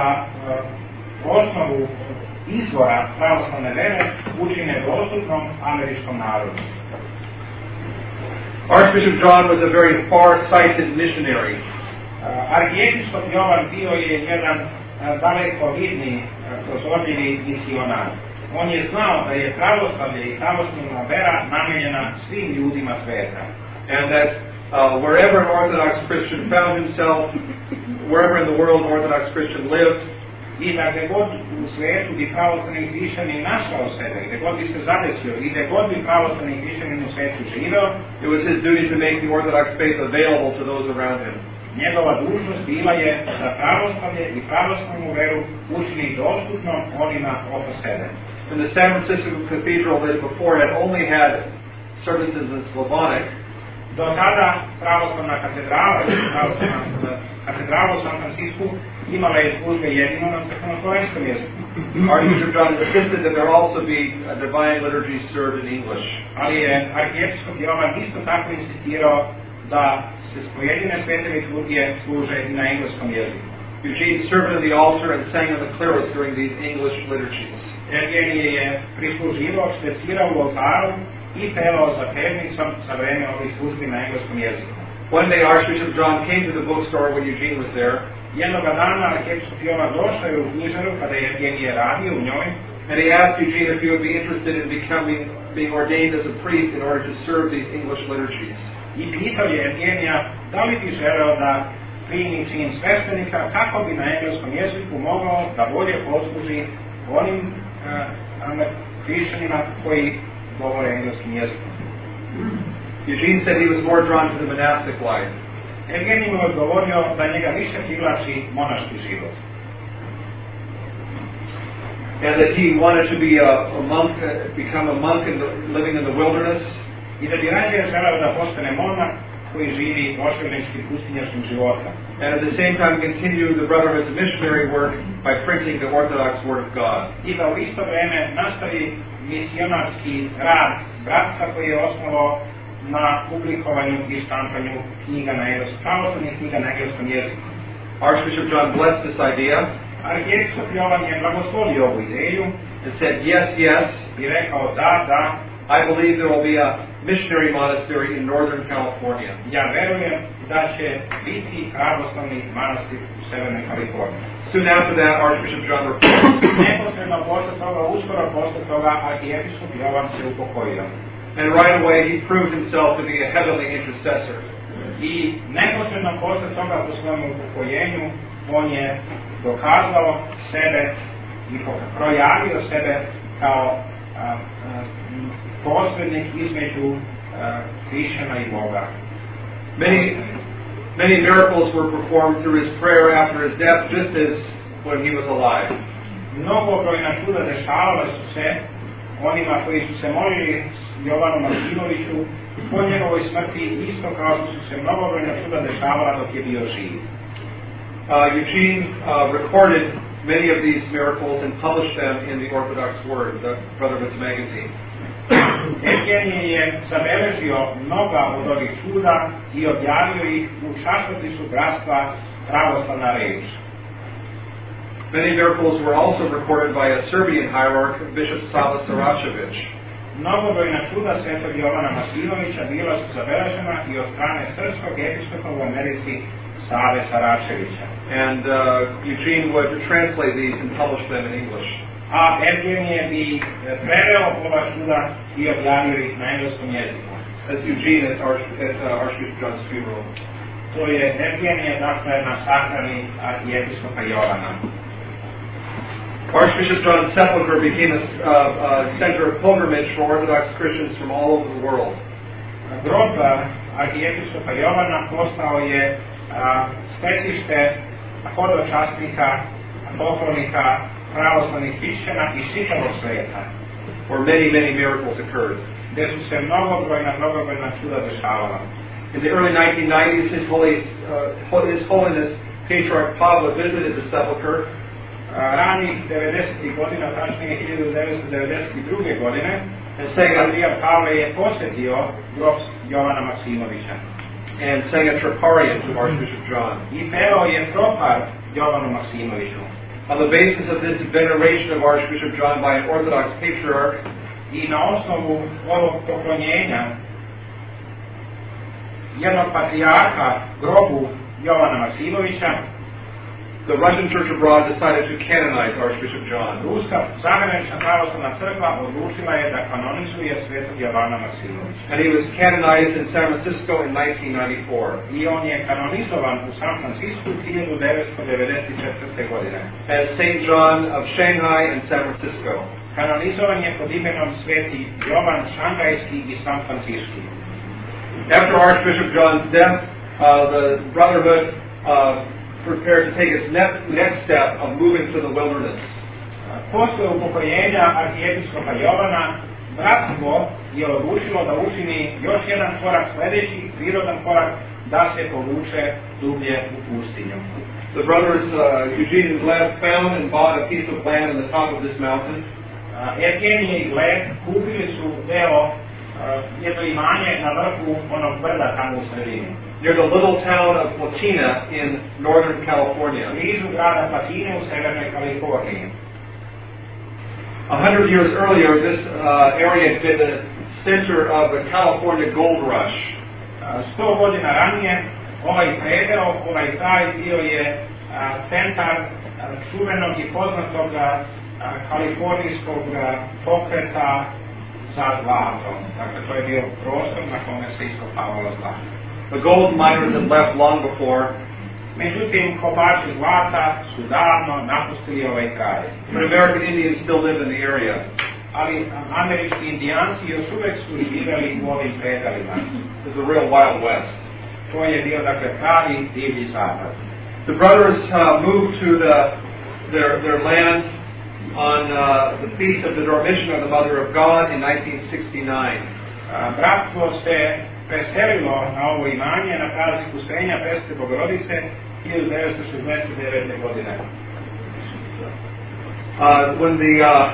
osnovu izvora pravoslavne vere učine dostupnom američkom narodu. Archbishop John was a very far-sighted missionary. Arhijepiskop Jovan bio je jedan daleko vidni, prozorljivi misionar. On je znao da je pravoslavlje i pravoslavna vera namijenjena svim ljudima sveta. And that wherever an Orthodox Christian found himself, wherever in the world an Orthodox Christian lived, I da gdje god u svijetu bi pravoslavni hrišćanin našao sebe, gdje god bi se zadesio, i gdje god bi pravoslavni hrišćanin u svijetu živeo, it was his duty to make the Orthodox faith available to those around him. Njegova dužnost bila je da pravoslavlje i pravoslavnu veru učini dostupno onima oko sebe. In the San Francisco Cathedral that before had only had services in Slavonic, Do tada pravoslavna katedrala u San Francisku imala je službe jedino na crkveno-slovenskom jeziku. Archbishop John insisted that there also be a divine liturgy served in English. Ali je arhijepiskop Jovan isto tako insistirao da se pojedine svete liturgije služe i na engleskom jeziku. Eugene served at the altar and sang on the claris during these English liturgies. Evgenije je prisluživao, špecirao u oltaru i pevao za pevnicom za vreme ovih službi na engleskom jeziku. One day Archbishop John came to the bookstore when Eugene was there. Jednog dana arhijepiskop Jovan došao je u knjižaru kada je Evgenije radio u njoj. And he asked Eugene if he would be interested in being ordained as a priest in order to serve these English liturgies. I pitao je Evgenija da li bi želeo da primi čin sveštenika kako bi na engleskom jeziku mogao da bolje posluži onim hrišćanima koji govore engleskim jezikom. Eugene said he was more drawn to the monastic life. Evgenij mu je odgovorio da njega više privlači monaški život. And that he wanted to be a monk, become a monk living in the wilderness. I da bi rađe želeo da postane monak koji živi oštrveničkim pustinjaškim životom. And at the same time continue the Brotherhood's missionary work by printing the Orthodox Word of God. I da u isto vreme nastavi misionarski rad bratstva koji je osnovao na publikovanju i štampanju knjiga na engleskom, pravoslavnih knjiga na engleskom jeziku. Archbishop John blessed this idea. Arhijepiskop Jovan je blagoslovio ovu ideju and said, yes, yes, i rekao da, I believe there will be a missionary monastery in Northern California. Ja verujem da će biti pravoslavni manastir u Severnoj Kaliforniji. Soon after that, Archbishop John reported. Neposredno posle toga, uskoro posle toga, arhijepiskop Jovan se upokojio. And right away he proved himself to be a heavenly intercessor. I neposredno posle toga po svojom upokojenju on je dokazao sebe i projavio sebe kao posrednik između hrišćana i Boga. Many miracles were performed through his prayer after his death, just as when he was alive. Mnogobrojna čuda dešavala su se onima koji su se molili Jovanu Maksimoviću po njegovoj smrti, isto kao što su se mnogobrojna čuda dešavala dok je bio živ. Eugene recorded many of these miracles and published them in the Orthodox Word, the Brotherhood's magazine. Evgenij je zabeležio mnoga od ovih čuda i objavio ih u časopisu bratstva Pravoslavna reč. Many miracles were also recorded by a Serbian hierarch, Bishop Sava Saracevic. Mnogobrojna čuda svetog Jovana Maksimovića bila su zabeležena i od strane srpskog episkopa u Americi Save Saracevića. And Eugene would translate these and publish them in English. A Evgenije bi preveo ova čuda i objavio ih na engleskom jeziku. That's Eugene at Archbishop John's funeral. To je Evgenije, dakle, na sahrani arhijepiskopa Jovana. Archbishop John's sepulchre became a center of pilgrimage for Orthodox Christians from all over the world. Grob arhijepiskopa Jovana postao je stecište hodočasnika, poklonika pravoslavnih hrišćana iz čitavog sveta. Where many miracles occurred. Gde su se mnogobrojna čuda dešavala. In the early 1990s, His Holiness Patriarch Pavle visited the sepulchre. Ranih 90. godina, tačnije 1992. godine, Patriarch Pavle je posjetio grob Jovana Maksimovića. And sang a troparion to Archbishop John. I pevao je tropar Jovanu Maksimoviću. On the basis of this veneration of Archbishop John by an Orthodox patriarch, i na osnovu ovog poklonjenja jednog patrijarha grobu Jovana Maksimovića, the Russian Church abroad decided to canonize Archbishop John. Ruska zagranična pravoslavna crkva odlučila je da kanonizuje svetog Jovana Maksimovića. And he was canonized in San Francisco in 1994. I on je kanonizovan u San Francisco 1994. godine. As Saint John of Shanghai and San Francisco. Kanonizovan je pod imenom Sveti Jovan Šangajski i San Francisco. After Archbishop John's death, the Brotherhood prepared to take its next step of moving to the wilderness. Posle upokojenja arhijepiskopa Jovana, bratstvo je odlučilo da učini još jedan korak, sljedeći prirodan korak, da se povuče dublje u pustinju. The brothers Eugene and Gleb found and bought a piece of land on the top of this mountain. Evgenije i Gleb kupili su deo, jedno imanje na vrhu onog brda tamo u sredini. Near the little town of Platina in northern California. Blizu grada Platine u severnoj Kaliforniji. 100 years earlier, this area had been the center of the California gold rush. 100 godina ranije, ovaj predeo, ovaj kraj bio je centar čuvenog i poznatog kalifornijskog pokreta za zlatom. Dakle, to je bio prostor na kome se iskopavalo zlato. The gold miners had left long before. Međutim, kopači zlata su davno napustili ovaj kraj. But American Indians still lived in the area. Ali američki indijanci još uvijek su živjeli u ovim predelima. It was the real Wild West. To je bio, dakle, pravi divlji zapad. The brothers moved to their land on the feast of the Dormition of the Mother of God in 1969. Bratstvo se preselilo na ovo imanje na praznik Uspenja Presvete Bogorodice 1969. godine. When the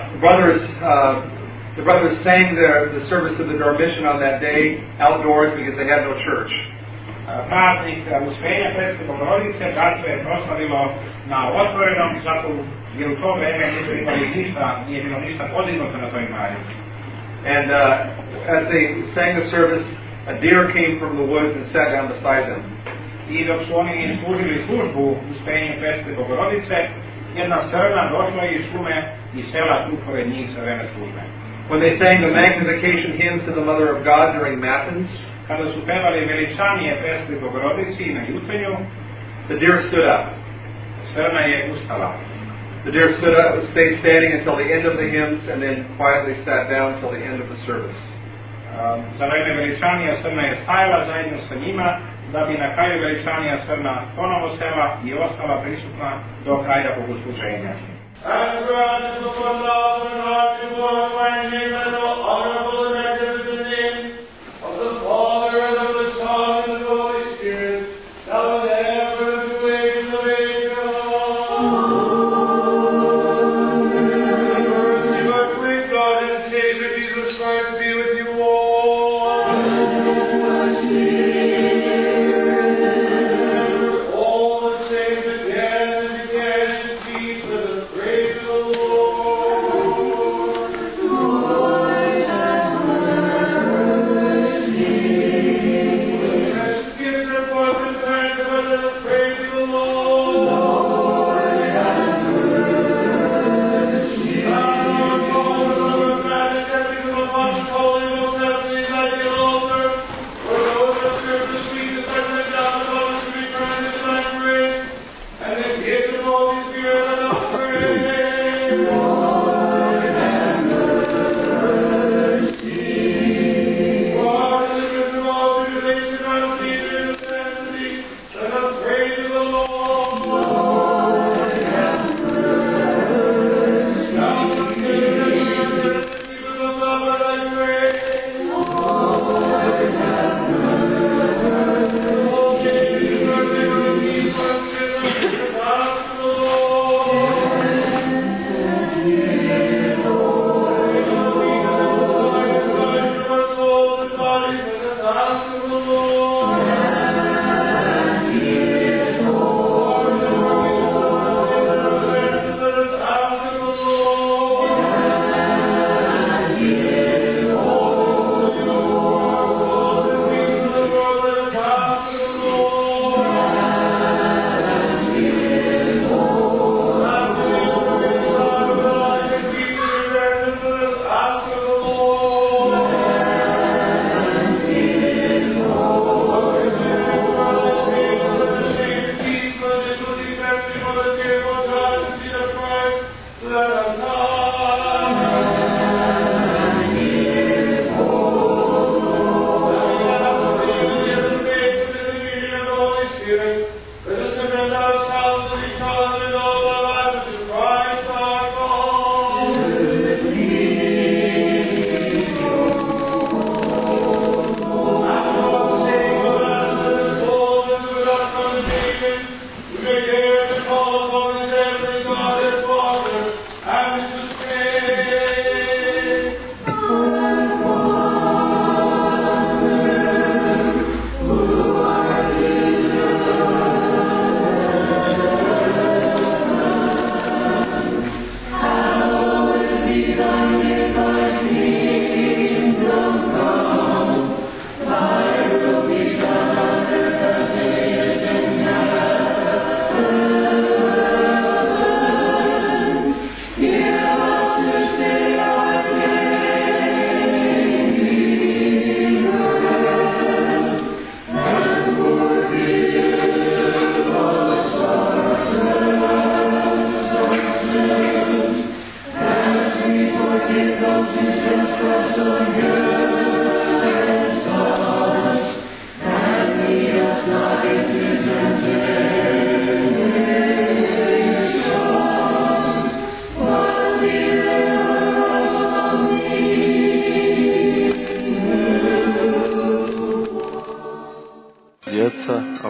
brothers sang the service of the Dormition on that day outdoors because they had no church. Praznik Uspenja Presvete Bogorodice bratstvo je proslavilo na otvorenom, zato jer u to vreme nisu imali ništa, nije bilo ništa podignuto na toj imanju. And as they sang the service, a deer came from the woods and sat down beside them. I dok su oni služili službu Uspenju Presvete Bogorodice, jedna srna došla iz šume i sela tu pored njih za vreme službe. When they sang the magnification hymns to the Mother of God during Matins, kada su pevali veličanje Presvete Bogorodici na jutrenju, the deer stood up. Srna je ustala. The deer stood up, stayed standing until the end of the hymns, and then quietly sat down until the end of the service. Za vreme veličanja srna je stajala zajedno sa njima, da bi na kraju veličanja srna ponovo sela i ostala prisutna do kraja bogosluženja. Lord.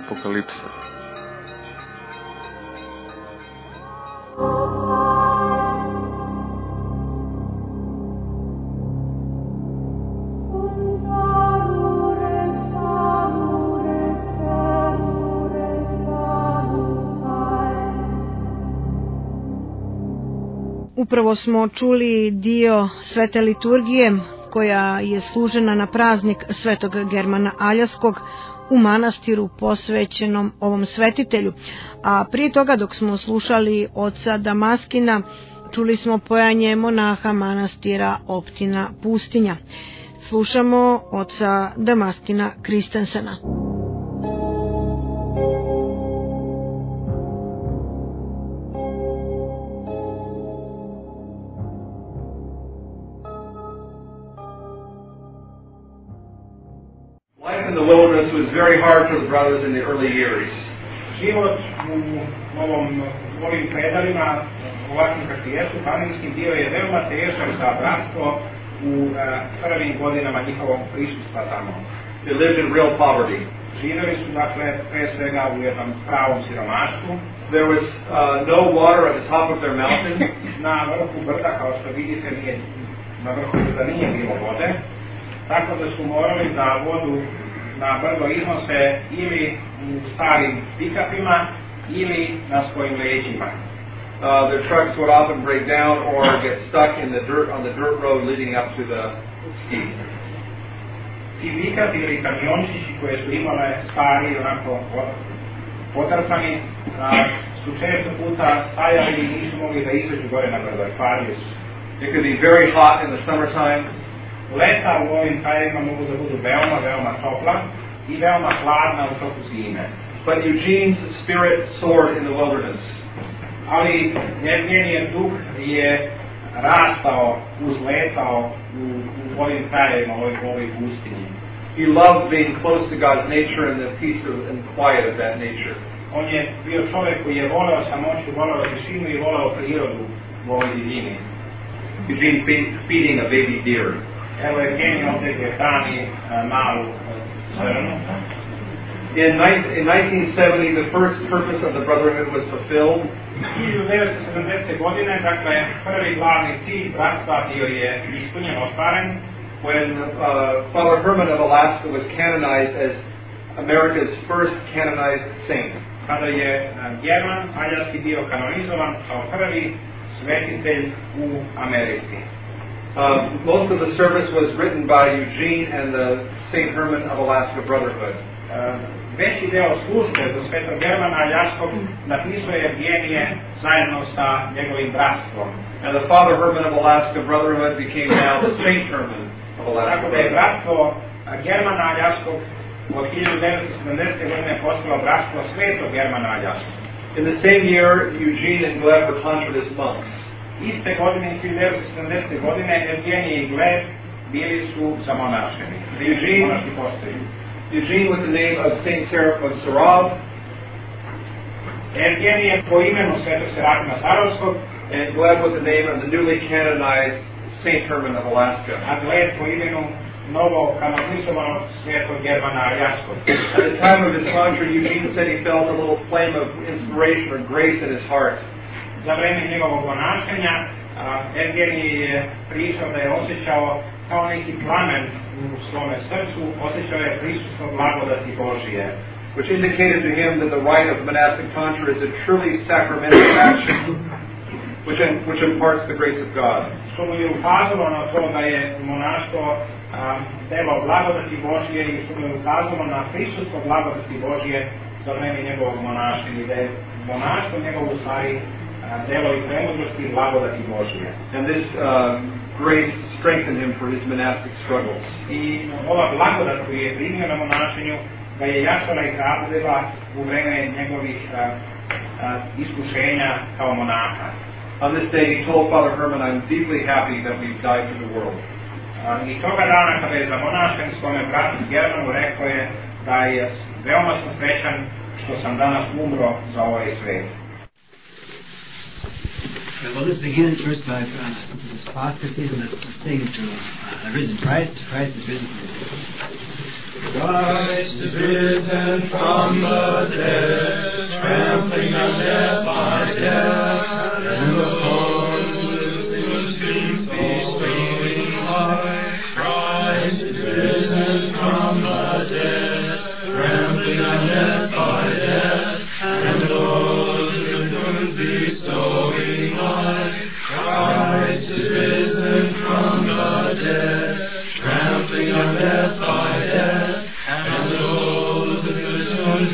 Apokalipse. Upravo smo čuli dio svete liturgije koja je služena na praznik Svetog Germana Aljaskog u manastiru posvećenom ovom svetitelju. A prije toga dok smo slušali oca Damaskina, čuli smo pojanje monaha manastira Optina Pustinja. Slušamo oca Damaskina Kristensena. In the wilderness was very hard for the brothers in the early years. Život u ovim predalima, ovakvim kakvi jesu, planinskim, bio je veoma težak za bratstvo u prvim godinama njihovog prisustva tamo. They lived in real poverty. Živjeli su, dakle, pre svega u jednom pravom siromaštvu. There was no water at the top of their mountain. Na vrhu brda, kao što vidite, na vrhu brda nije bilo vode, tako da su morali da vodu na brdo iznose ili u starim pikapima ili na svojim leđima. Their trucks would often break down or get stuck in the dirt on the dirt road leading up to the ski. Ti pikapi ili kamiončići koje su imale stari, onako potrpani, su često puta stajali i nisu mogli da izađu gore na brdo, kvarili su. It could be very hot in the summertime. Leta u ovim krajevima mogu da budu veoma topla i veoma hladna u toku zime. But Eugene's spirit soared in the wilderness. Ali Evgenijev duh je rastao, uzletao u ovim krajevima, u ovoj pustinji. He loved being close to God's nature and the peace and quiet of that nature. On je bio čovjek koji je voleo samoću, voleo tišinu i voleo prirodu u ovoj divini. Eugene feeding a baby deer. Evo Evgenij ovdje gdje hrani malu crnu. In 1970, the first purpose of the brotherhood was fulfilled. 1970. godine, dakle, prvi glavni cilj bratstva bio je ispunjen, ostvaren. When Father Herman of Alaska was canonized as America's first canonized saint. Kada je German Aljaski bio kanonizovan kao prvi svetitelj u Americi. Most of the service was written by Eugene and the St. Herman of Alaska Brotherhood. Veći deo službe za Svetog Germana Aljaskog napisao je Evgenije zajedno sa njegovim bratstvom. And the Father Herman of Alaska Brotherhood became now the St. Herman of Alaska. Tako da je bratstvo Germana Aljaskog od 1970. godine postalo bratstvo Svetog Germana Aljaskog. In the same year, Eugene and Gleb were conjured as monks. Iste godine, 1970. godine, Evgenij i Gleb bili su zamonašeni. Eugene with the name of Saint Seraphim of Sarov. Evgenij je po imenu Svetog Serafima Sarovskog. And Gleb with the name of the newly canonized Saint Herman of Alaska. A Gleb po imenu novo kanonizovanog Svetog Germana Aljaskog. At the time of his conjuring, Eugene said he felt a little flame of inspiration or grace in his heart. Za vreme njegovog monašenja, Evgenij je pričao da je osjećao kao neki plamen u svome srcu, osjećao je prisustvo blagodati Božije. Which indicated to him that the rite of monastic tonsure is a truly sacramental action which imparts the grace of God. Što mu je ukazalo na to da je monaštvo delo blagodati Božije i što mu je ukazalo na prisustvo blagodati Božije za vreme njegovog monašenja, da je monaštvo njegovo u stvari delo i premudrosti i blagodati Božije. And this grace strengthened him for his monastic struggles. I ova blagodat koju je primio na monašenju ga je jačala i hrabrila u vreme njegovih iskušenja kao monaha. On this day he told Father Herman, I'm deeply happy that we've died for the world. I toga dana kada je zamonašen svome bratu Germanu rekao je da je veoma sam srećan što sam danas umro za ovaj svet. Well, let's begin first by this apostrophe, and let's sing to the risen Christ. Christ is risen from the dead. Christ is risen from the dead, trampling on death by death, and the bones whose streams be sweeping high. Christ is risen from the dead, trampling on death by death, and those whose wounds bestowing life. Christ is risen from the dead, trampling on death by death, and those whose wounds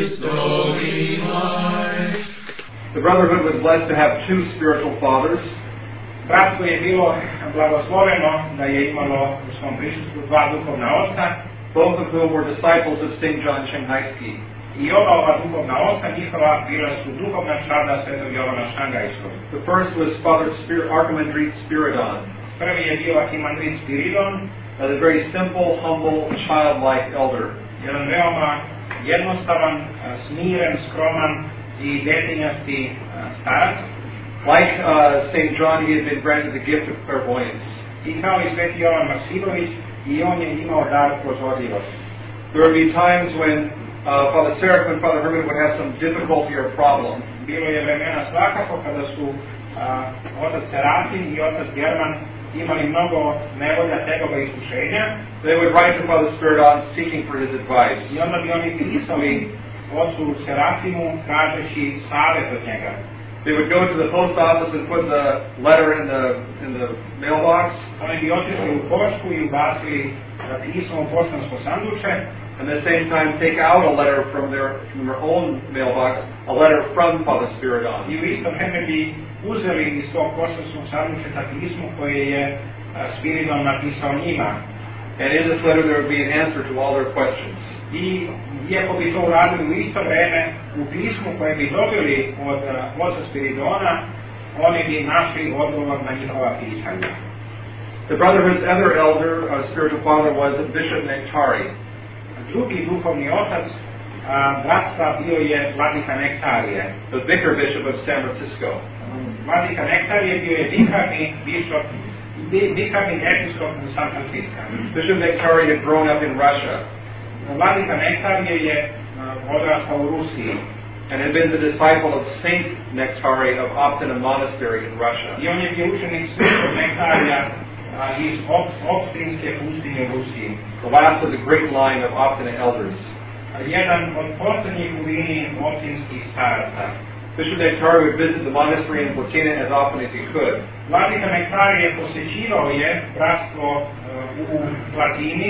bestowing life. The Brotherhood was blessed to have two spiritual fathers. Bratstvo je bilo blagosloveno da je imalo u svom prisustvu dva duhovna oca, both of whom were disciples of St. John Shanghaiski. I ova duhovna oca njihova bila su duhovna čada Svetog Jovana Šangajskog. The first was Father Archimandrite Spiridon. Prvi je bio Arhimandrit Spiridon, a very simple, humble, childlike elder. Jedan veoma jednostavan, smiren, skroman i detinjasti starac. Like St. John, he had been granted the gift of clairvoyance. I kao i Sveti Jovan Maksimović, i on je imao dar prozorljivosti. There would be times when Father Seraph and Father Herman would have some difficulty or problem. Bilo je vremena svakako kada su otac Serafin i otac German imali mnogo nevolja, tegoba i iskušenja. They would write to Father Spiridon seeking for his advice. I onda bi oni pisali ocu Serafimu tražeći savjet od njega. They would go to the post office and put the letter in the mailbox. Oni bi otišli u poštu i ubacili pismo u poštansko sanduče. And at the same time take out a letter from their own mailbox, a letter from Father Spiridon. I u isto vreme bi uzeli iz tog poštanskog sandučeta pismo koje je Spiridon napisao njima. And in this letter there would be an answer to all their questions. I iako bi to uradili u isto vreme, u pismu koje bi dobili od oca Spiridona, oni bi našli odgovor na njihova pitanja. The Brotherhood's other elder, spiritual father, was Bishop Nectari. Drugi duhovni otac bratstva bio je Vladika Nektarije. The vicar bishop of San Francisco. Vladika Nektarije bio je vikarni episkop San Francisco. Bishop Nectari had grown up in Russia. Vladika Nektarije je odrastao u Rusiji. And had been the disciple of Saint Nectari of Optina Monastery in Russia. I on je bio učenik Svetog Nektarija iz Optinske pustinje u Rusiji. The last of the great line of Optina elders. Jedan od posljednjih u liniji optinskih staraca. Bishop Nectari would visit the monastery in Platina as often as he could. Vladika Nektarije posjećivao je bratstvo u Platini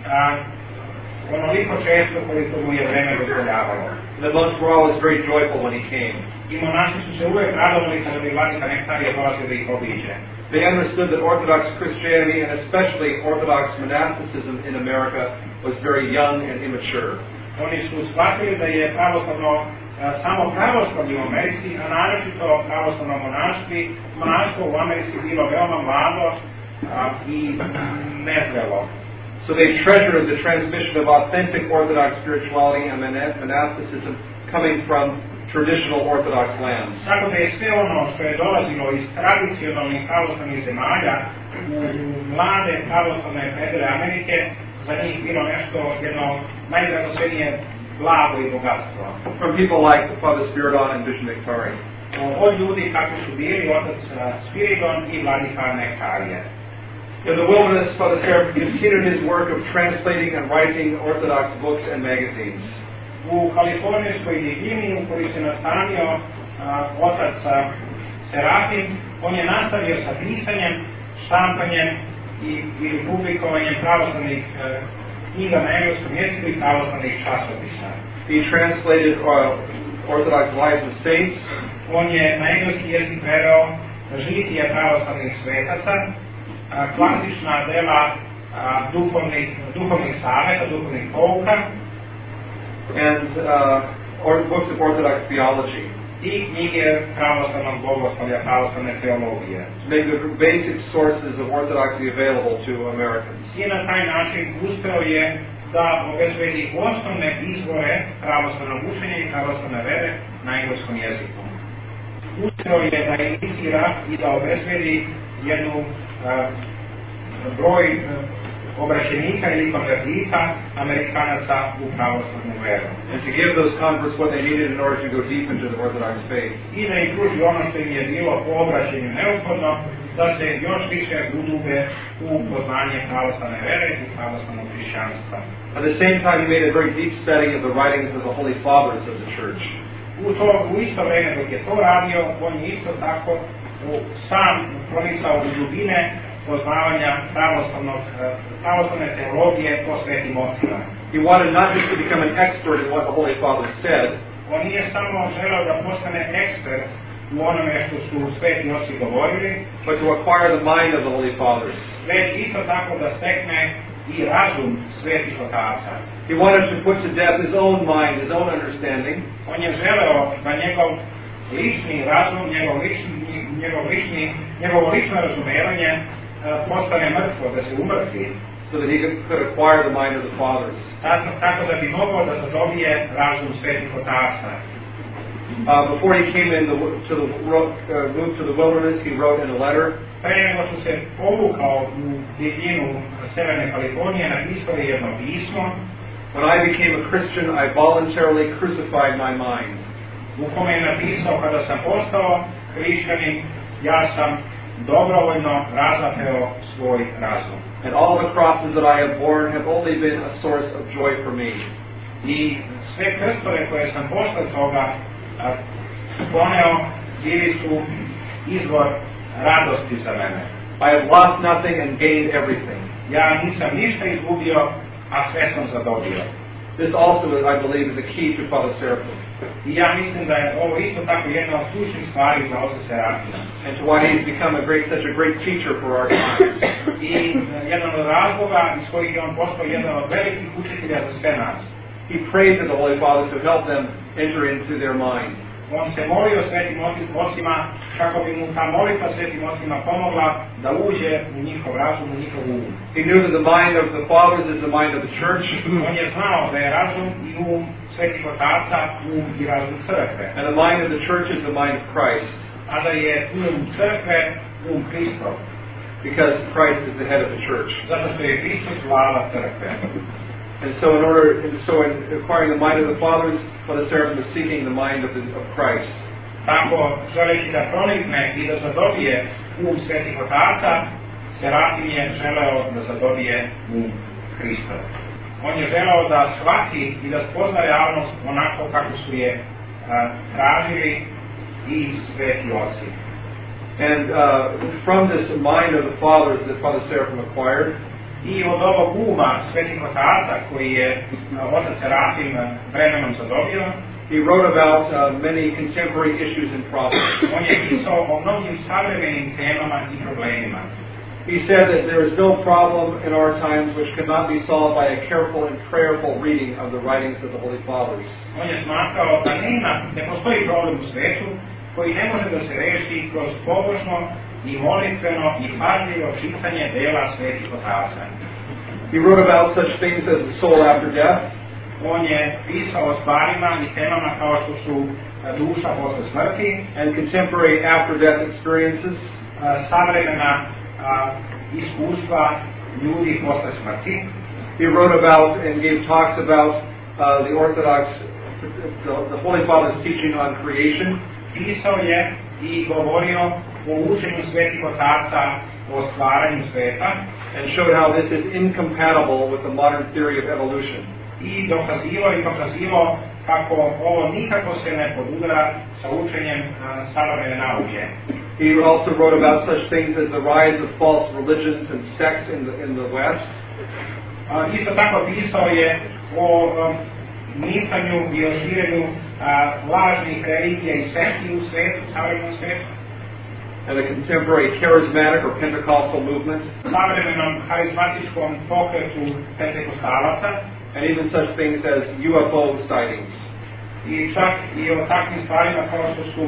onoliko često koliko mu je vreme dozvoljavalo. The monks were always very joyful when he came. I monaši su se uvijek radovali kada bi Vladika Nektarije dolazio da ih obiđe. They understood that Orthodox Christianity, and especially Orthodox monasticism in America, was very young and immature. Oni su shvatili da je pravoslavno samo pravoslavlje u Americi, a naročito pravoslavno monaštvo u Americi bilo veoma mlado i nezrelo. So they treasured the transmission of authentic Orthodox spirituality and monasticism coming from traditional Orthodox lands. Tako da je sve ono što je dolazilo iz tradicionalnih pravoslavnih zemalja u mlade pravoslavne predele Amerike za njih bilo nešto jedno najdragocenije blago i bogatstvo. From people like Father Spiridon and Bishop Nectari. Od ljudi kakvi su bili otac Spiridon i Vladika Nektarije. In the wilderness, Father Seraph continued his work of translating and writing Orthodox books and magazines. U kalifornijskoj divini u kojoj se nastanio otac Serafin, on je nastavio sa pisanjem, štampanjem i publikovanjem pravoslavnih knjiga na engleskom jeziku i pravoslavnih časopisa. He translated Orthodox Lives of Saints. On je na engleski jezik preveo žitije pravoslavnih svetaca, klasična dela duhovnih saveta, duhovnih pouka, and books of Orthodox theology. I knjige pravoslavnog bogoslovlja, pravoslavne teologije. To make the basic sources of orthodoxy available to Americans. I na taj način uspeo je da obezbedi osnovne izvore pravoslavnog učenja i pravoslavne vere na engleskom jeziku. Uspeo je da inicira i da obezbedi jednu broj obraćenika ili konvertita Amerikanaca u pravoslavnu veru. And to give those converts what they needed in order to go deep into the Orthodox faith. I da im pruži ono što im je bilo po obraćenju neophodno, da se još više udube u poznanje pravoslavne vere i pravoslavnog hrišćanstva. At the same time, he made a very deep study of the writings of the Holy Fathers of the Church. U isto vreme dok je to radio, on je isto tako sam pronisao u dubine poznavanja pravoslavne teologije po svetim ocima. He wanted not just to become an expert in what the Holy Fathers said, On nije samo želeo da postane ekspert u onome što su sveti oci govorili, but to acquire the mind of the Holy Fathers. već isto tako da stekne i razum svetih otaca. He wanted to put to death his own mind, his own understanding, On je želeo da njegov lični razum, njegovo lično razumevanje postane mrtvo, da se umrtvi, so that he could acquire the mind of the Fathers. tako da bi mogao da zadobije razum svetih otaca. Before he came in moved to the wilderness, he wrote in a letter, Pre nego što se povukao u divljinu Severne Kalifornije, napisao je jedno pismo when I became a Christian, I voluntarily crucified my mind. u kome je napisao: kada sam postao hrišćanin, ja sam dobrovoljno razapeo svoj razum. And all the crosses that I have borne have only been a source of joy for me. I sve krstove koje sam posle toga poneo bili su izvor radosti za mene. I have lost nothing and gained everything. Ja nisam ništa izgubio, a sve sam zadobio. This also, I believe, is a key to Father Seraphim, I ja mislim da je ovo isto tako jedna od ključnih stvari za oca Serafina. and to why he's become such a great teacher for our times. I jedan od razloga iz kojih je on postao jedan od velikih učitelja za sve nas. He prayed to the Holy Fathers to help them enter into their mind. On se molio svetim ocima kako bi mu ta molitva svetim ocima pomogla da uđe u njihov razum, u njihov um. He knew that the mind of the Fathers is the mind of the Church, On je znao da je razum i um svetih otaca um i razum crkve, and the mind of the Church is the mind of Christ, a da je um crkve um Hristov, because Christ is the head of the Church. zato što je Hristos glava crkve. And so in acquiring the mind of the Fathers, Father Seraphim is seeking the mind of Christ. Tako, želeći da pronikne i da zadobije um svetih otaca, Serafim je želeo da zadobije um Hristov. On je želeo da shvati i da spozna realnost onako kako su je tražili i sveti oci. And from this mind of the Fathers that Father Seraphim acquired, I od ovog uma svetih otaca koji je otac Serafim vremenom zadobio, he wrote about many contemporary issues and problems. on je pisao o mnogim savremenim temama i problemima. He said that there is no problem in our times which cannot be solved by a careful and prayerful reading of the writings of the Holy Fathers. On je smatrao da ne postoji problem u svetu koji ne može da se reši kroz pobožno i molitveno i pažljivo čitanje dela svetih otaca. He wrote about such things as the soul after death, On je pisao o stvarima i temama kao što su duša posle smrti, and contemporary after-death experiences, savremena iskustva ljudi posle smrti. he wrote about and gave talks about the the Holy Father's teaching on creation, Pisao je i govorio o učenju svetih otaca o stvaranju sveta and showed how this is incompatible with the modern theory of evolution. i dokazivao kako ovo nikako se ne podudara sa učenjem savremene nauke. He also wrote about such things as the rise of false religions and sects in the West, Isto tako pisao je o nisanju i o širenju lažnih religija i sekti u svetu, savremenom svetu, and the contemporary charismatic or Pentecostal movement, savremenom harizmatičkom pokretu pentekostalaca, and even such things as UFO sightings. i čak i o takvim stvarima kao što su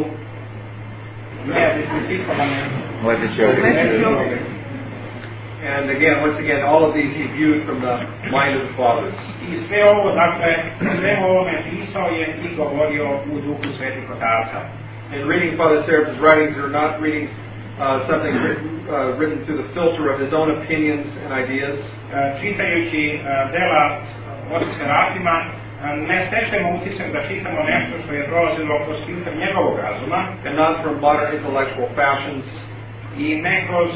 neidentifikovane letove. And once again, all of these he viewed from the mind of the Fathers. I sve ovo, dakle, sve ovome pisao je i govorio u duhu svetih otaca. And reading Father Seraphim's writings are not readings something written through the filter of his own opinions and ideas. Čitajući dela oca Serafima, ne stečemo utisak da čitamo nešto što je prolazilo kroz filter njegovog razuma, and not from modern intellectual fashions, i ne kroz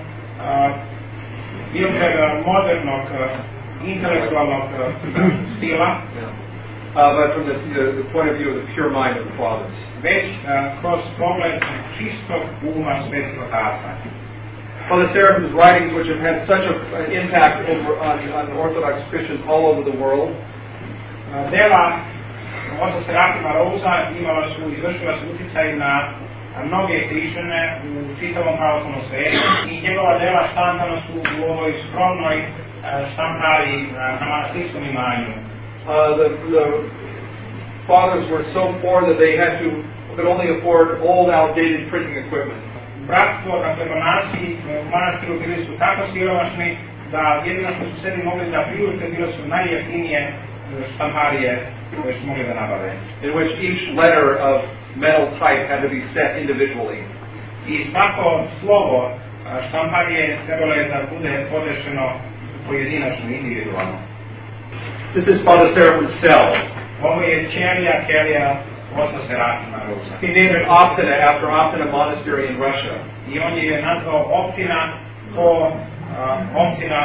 filter modernog intelektualnog stila, but from the point of view of the pure mind of the fathers. Već kroz pogled čistog uma svetih otaca. Father Seraphim's writings, which have had such an impact on Orthodox Christians all over the world, dela oca Serafima Rousa izvršila su uticaj na mnoge hrišćane u čitavom pravoslavnom svijetu i njegova dela štampana su u ovoj skromnoj štampari na manastirskom imanju. The fathers were so poor that they could only afford old, outdated printing equipment. Bratstvo, dakle monasi u manastiru bili su tako siromašni da jedino što su sebi mogli da priušte bile su najjeftinije štamparije koje su mogli da nabave. In which each letter of metal type had to be set individually. I svako slovo štamparije trebalo je da bude podešeno pojedinačno, individualno. This is Father Seraphim's cell. Ovo je ćelija oca Serafima Rousa. He named it Optina after Optina Monastery in Russia. I on je nazvao Optina po Optina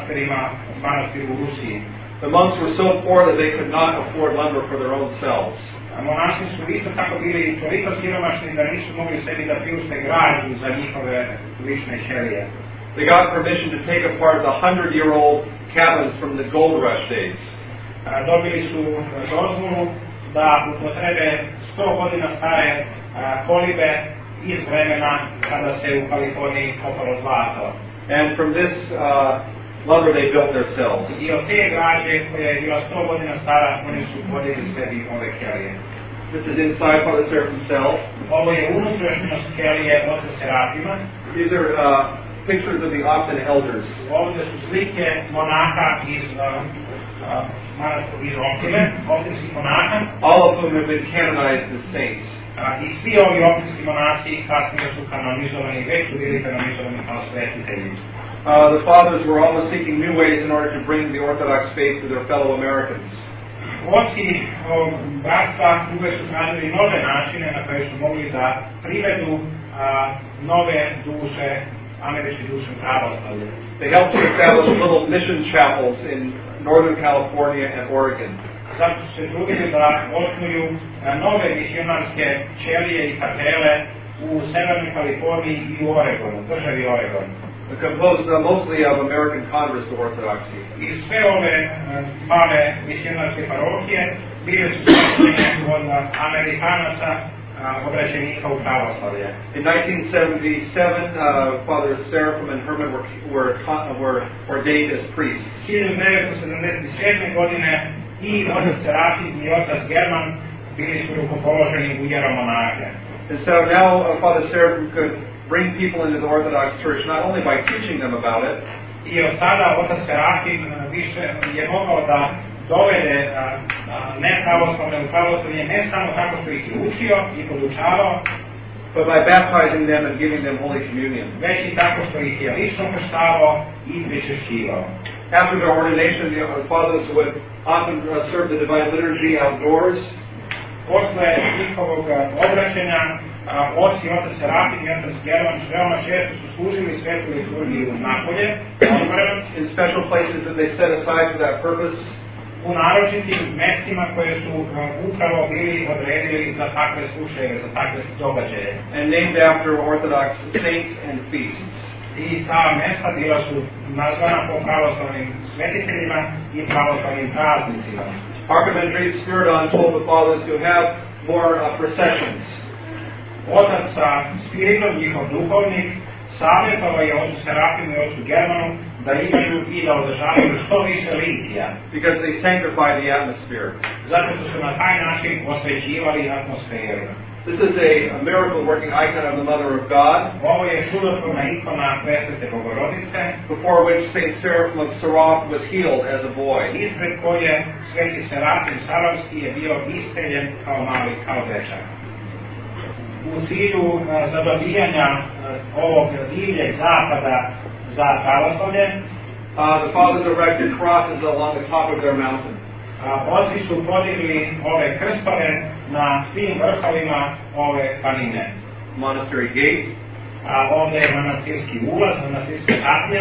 manastir u Rusiji. The monks were so poor that they could not afford lumber for their own cells. Monasi su isto tako bili toliko siromašni da nisu mogli sebi da priušte građu za njihove lične ćelije. They got permission to take apart the 100-year-old cabins from the gold rush days. Dobili su dozvolu da upotrebe 100 godina stare kolibe iz vremena kada se u Kaliforniji kopalo zlato. And from this lumber they built their cells. I od te građe koja je bila 100 godina stara, oni su vodili sebi ove kelije. This is inside Father Seraphim's cell. Ovo je unutrašnjost kelije oca Serafima. These are pictures of the Optina elders. Ovdje su slike monaha iz Optine, optinskih monaha. All of whom have been canonized as saints. I svi ovi optinski monasi kasnije su kanonizovani, već su bili kanonizovani kao svetitelji. The fathers were always seeking new ways in order to bring the Orthodox faith to their fellow Americans. Oci bratstva uvek su tražili nove načine na koje su mogli da privedu nove duše, američke duše pravoslavlje. They helped to establish little mission chapels in Northern California and Oregon. Zato su se trudili da osnuju nove misionarske ćelije i kapele u Severnoj Kaliforniji i u Oregonu, državi Oregon. Composed mostly of American converts to Orthodoxy. I sve ove male misionarske parohije bile su sačinjene od Amerikanaca obraćenika u pravoslavlje. In 1977, Father Seraphim and Herman were ordained as priests. 1977. godine i otac Serafim i otac German bili su rukopoloženi u jeromonahe. And so now Father Seraphim could bring people into the Orthodox Church not only by teaching them about it, I od sada otac Serafim više je mogao da dovede nepravoslavne u pravoslavlje ne samo tako što ih je učio i podučavao, but by baptizing them and giving them Holy Communion. Već i tako što ih je lično krštavao i pričešćivao. After their ordination, the fathers would often serve the Divine Liturgy outdoors. Posle njihovog obraćenja, oci i otac Serafim i otac German veoma često su služili svetu liturgiju napolje, in special places that they set aside for that purpose. U naročitim mestima koje su upravo bili odredili za takve slučajeve, za takve događaje. And named after Orthodox saints and feasts. I ta mesta bila su nazvana po pravoslavnim svetiteljima i pravoslavnim praznicima. Archimandrite Spiridon told the fathers to have more processions. Otac Spiridon, njihov duhovnik, savjetovao je ocu Serafimu i ocu Germanu da imaju i da održavaju što više litija. Because they sanctify the atmosphere. Zato što su na taj način osvećivali atmosferu. This is a miracle working icon of the Mother of God. Ovo je čudotvorna ikona Presvete Bogorodice, before which Saint Seraphim of Sarov was healed as a boy. Ispred koje Sveti Serafim Sarovski je bio isceljen kao mali, kao dečak. u cilju zadobijanja ovog divljeg zapada za pravoslavlje. The fathers erected crosses along the top of their mountain. Oci su podigli ove krstove na svim vrhovima ove planine. Monastery gate. Ovdje je manastirski ulaz, manastirska kapija.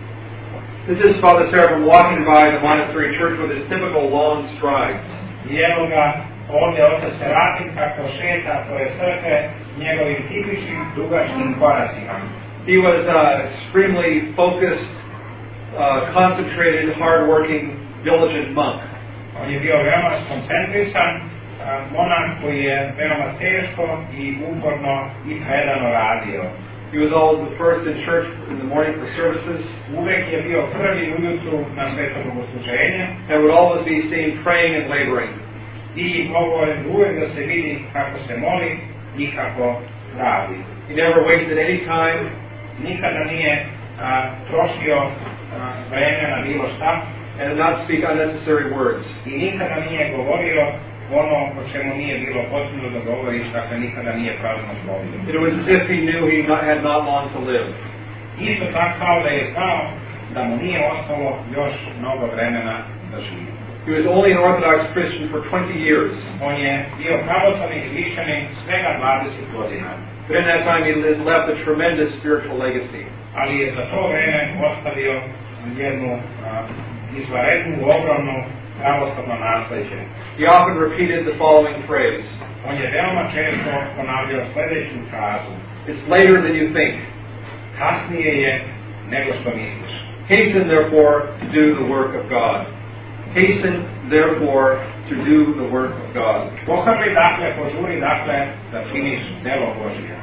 This is Father Seraphim walking by the monastery church with his typical long strides. I evo ga ovdje otac Serafim kako šeta svoje crkve njegovim tipičnim dugačkim koracima. He was extremely focused, concentrated, hard-working, diligent monk. On je bio veoma skoncentrisan monah koji je veoma teško i uporno i predano radio. He was always the first in church in the morning for services. Uvek je bio prvi ujutru na svetom bogosluženju. And would always be seen praying and laboring. I moglo je uvek da se vidi kako se moli i kako radi. He never wasted any time. Nikada nije trošio vreme na bilo šta. And did not speak unnecessary words. I nikada nije govorio ono o čemu nije bilo potrebno da govoriš, dakle nikada nije prazno govorio. It was as if he knew he had not long to live. Isto tako kao da je znao da mu nije ostalo još mnogo vremena da živi. He was only an Orthodox Christian for 20 years. On je bio pravoslavni hrišćanin svega 20 godina. But in that time he has left a tremendous spiritual legacy. Ali je za to vreme ostavio jednu izvanrednu, ogromnu pravoslavno nasleđe. He often repeated the following phrase. On je veoma često ponavljao sljedeću frazu. It's later than you think. Kasnije je nego što misliš. Hasten therefore to do the work of God. Hasten therefore to do the work of God. Pohrli dakle, požuri dakle da činiš delo Božje.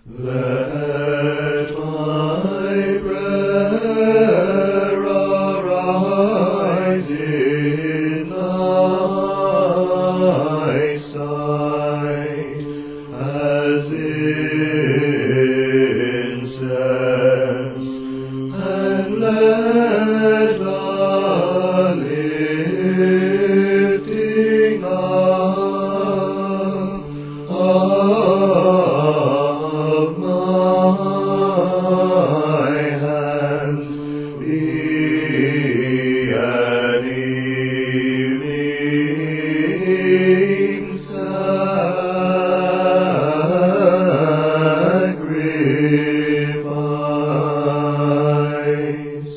Let my prayer arise in thy sight as incense, and let the lifting up of my hands be an evening sacrifice.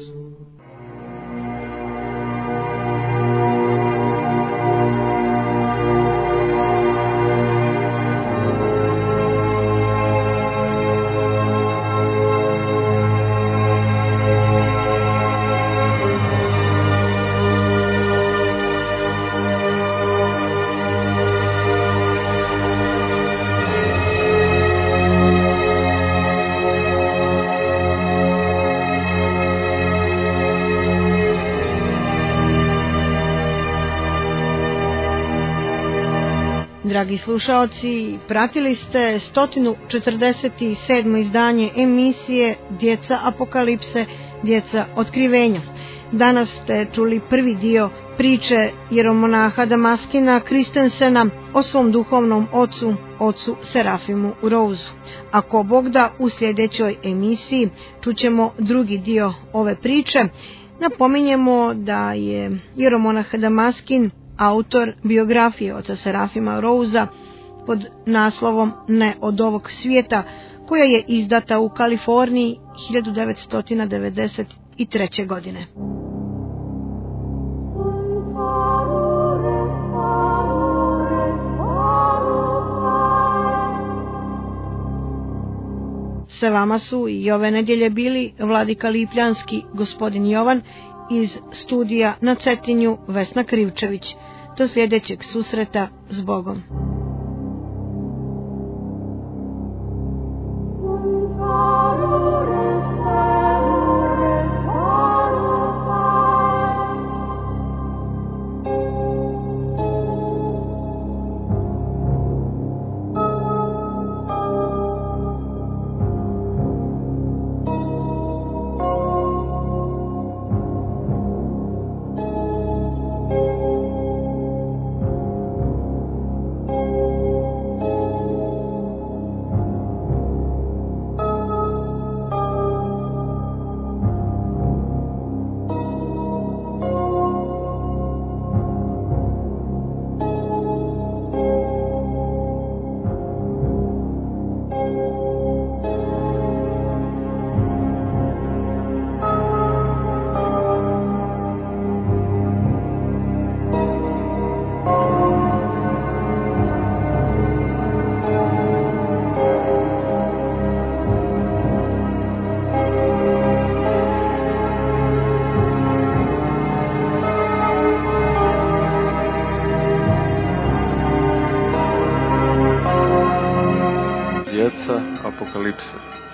Dragi slušaoci, pratili ste 147. izdanje emisije Djeca apokalipse, djeca otkrivenja. Danas ste čuli prvi dio priče jeromonaha Damaskina Kristensena o svom duhovnom ocu Serafimu Rouzu. Ako Bog da, u sljedećoj emisiji čućemo drugi dio ove priče. Napominjemo da je jeromonah Damaskin autor biografije oca Serafima Rouza pod naslovom Ne od ovog svijeta, koja je izdata u Kaliforniji 1993. godine. Sa vama su i ove nedjelje bili vladika Lipljanski gospodin Jovan, iz studija na Cetinju Vesna Krivčević. Do sljedećeg susreta, s Bogom. Apokalipse.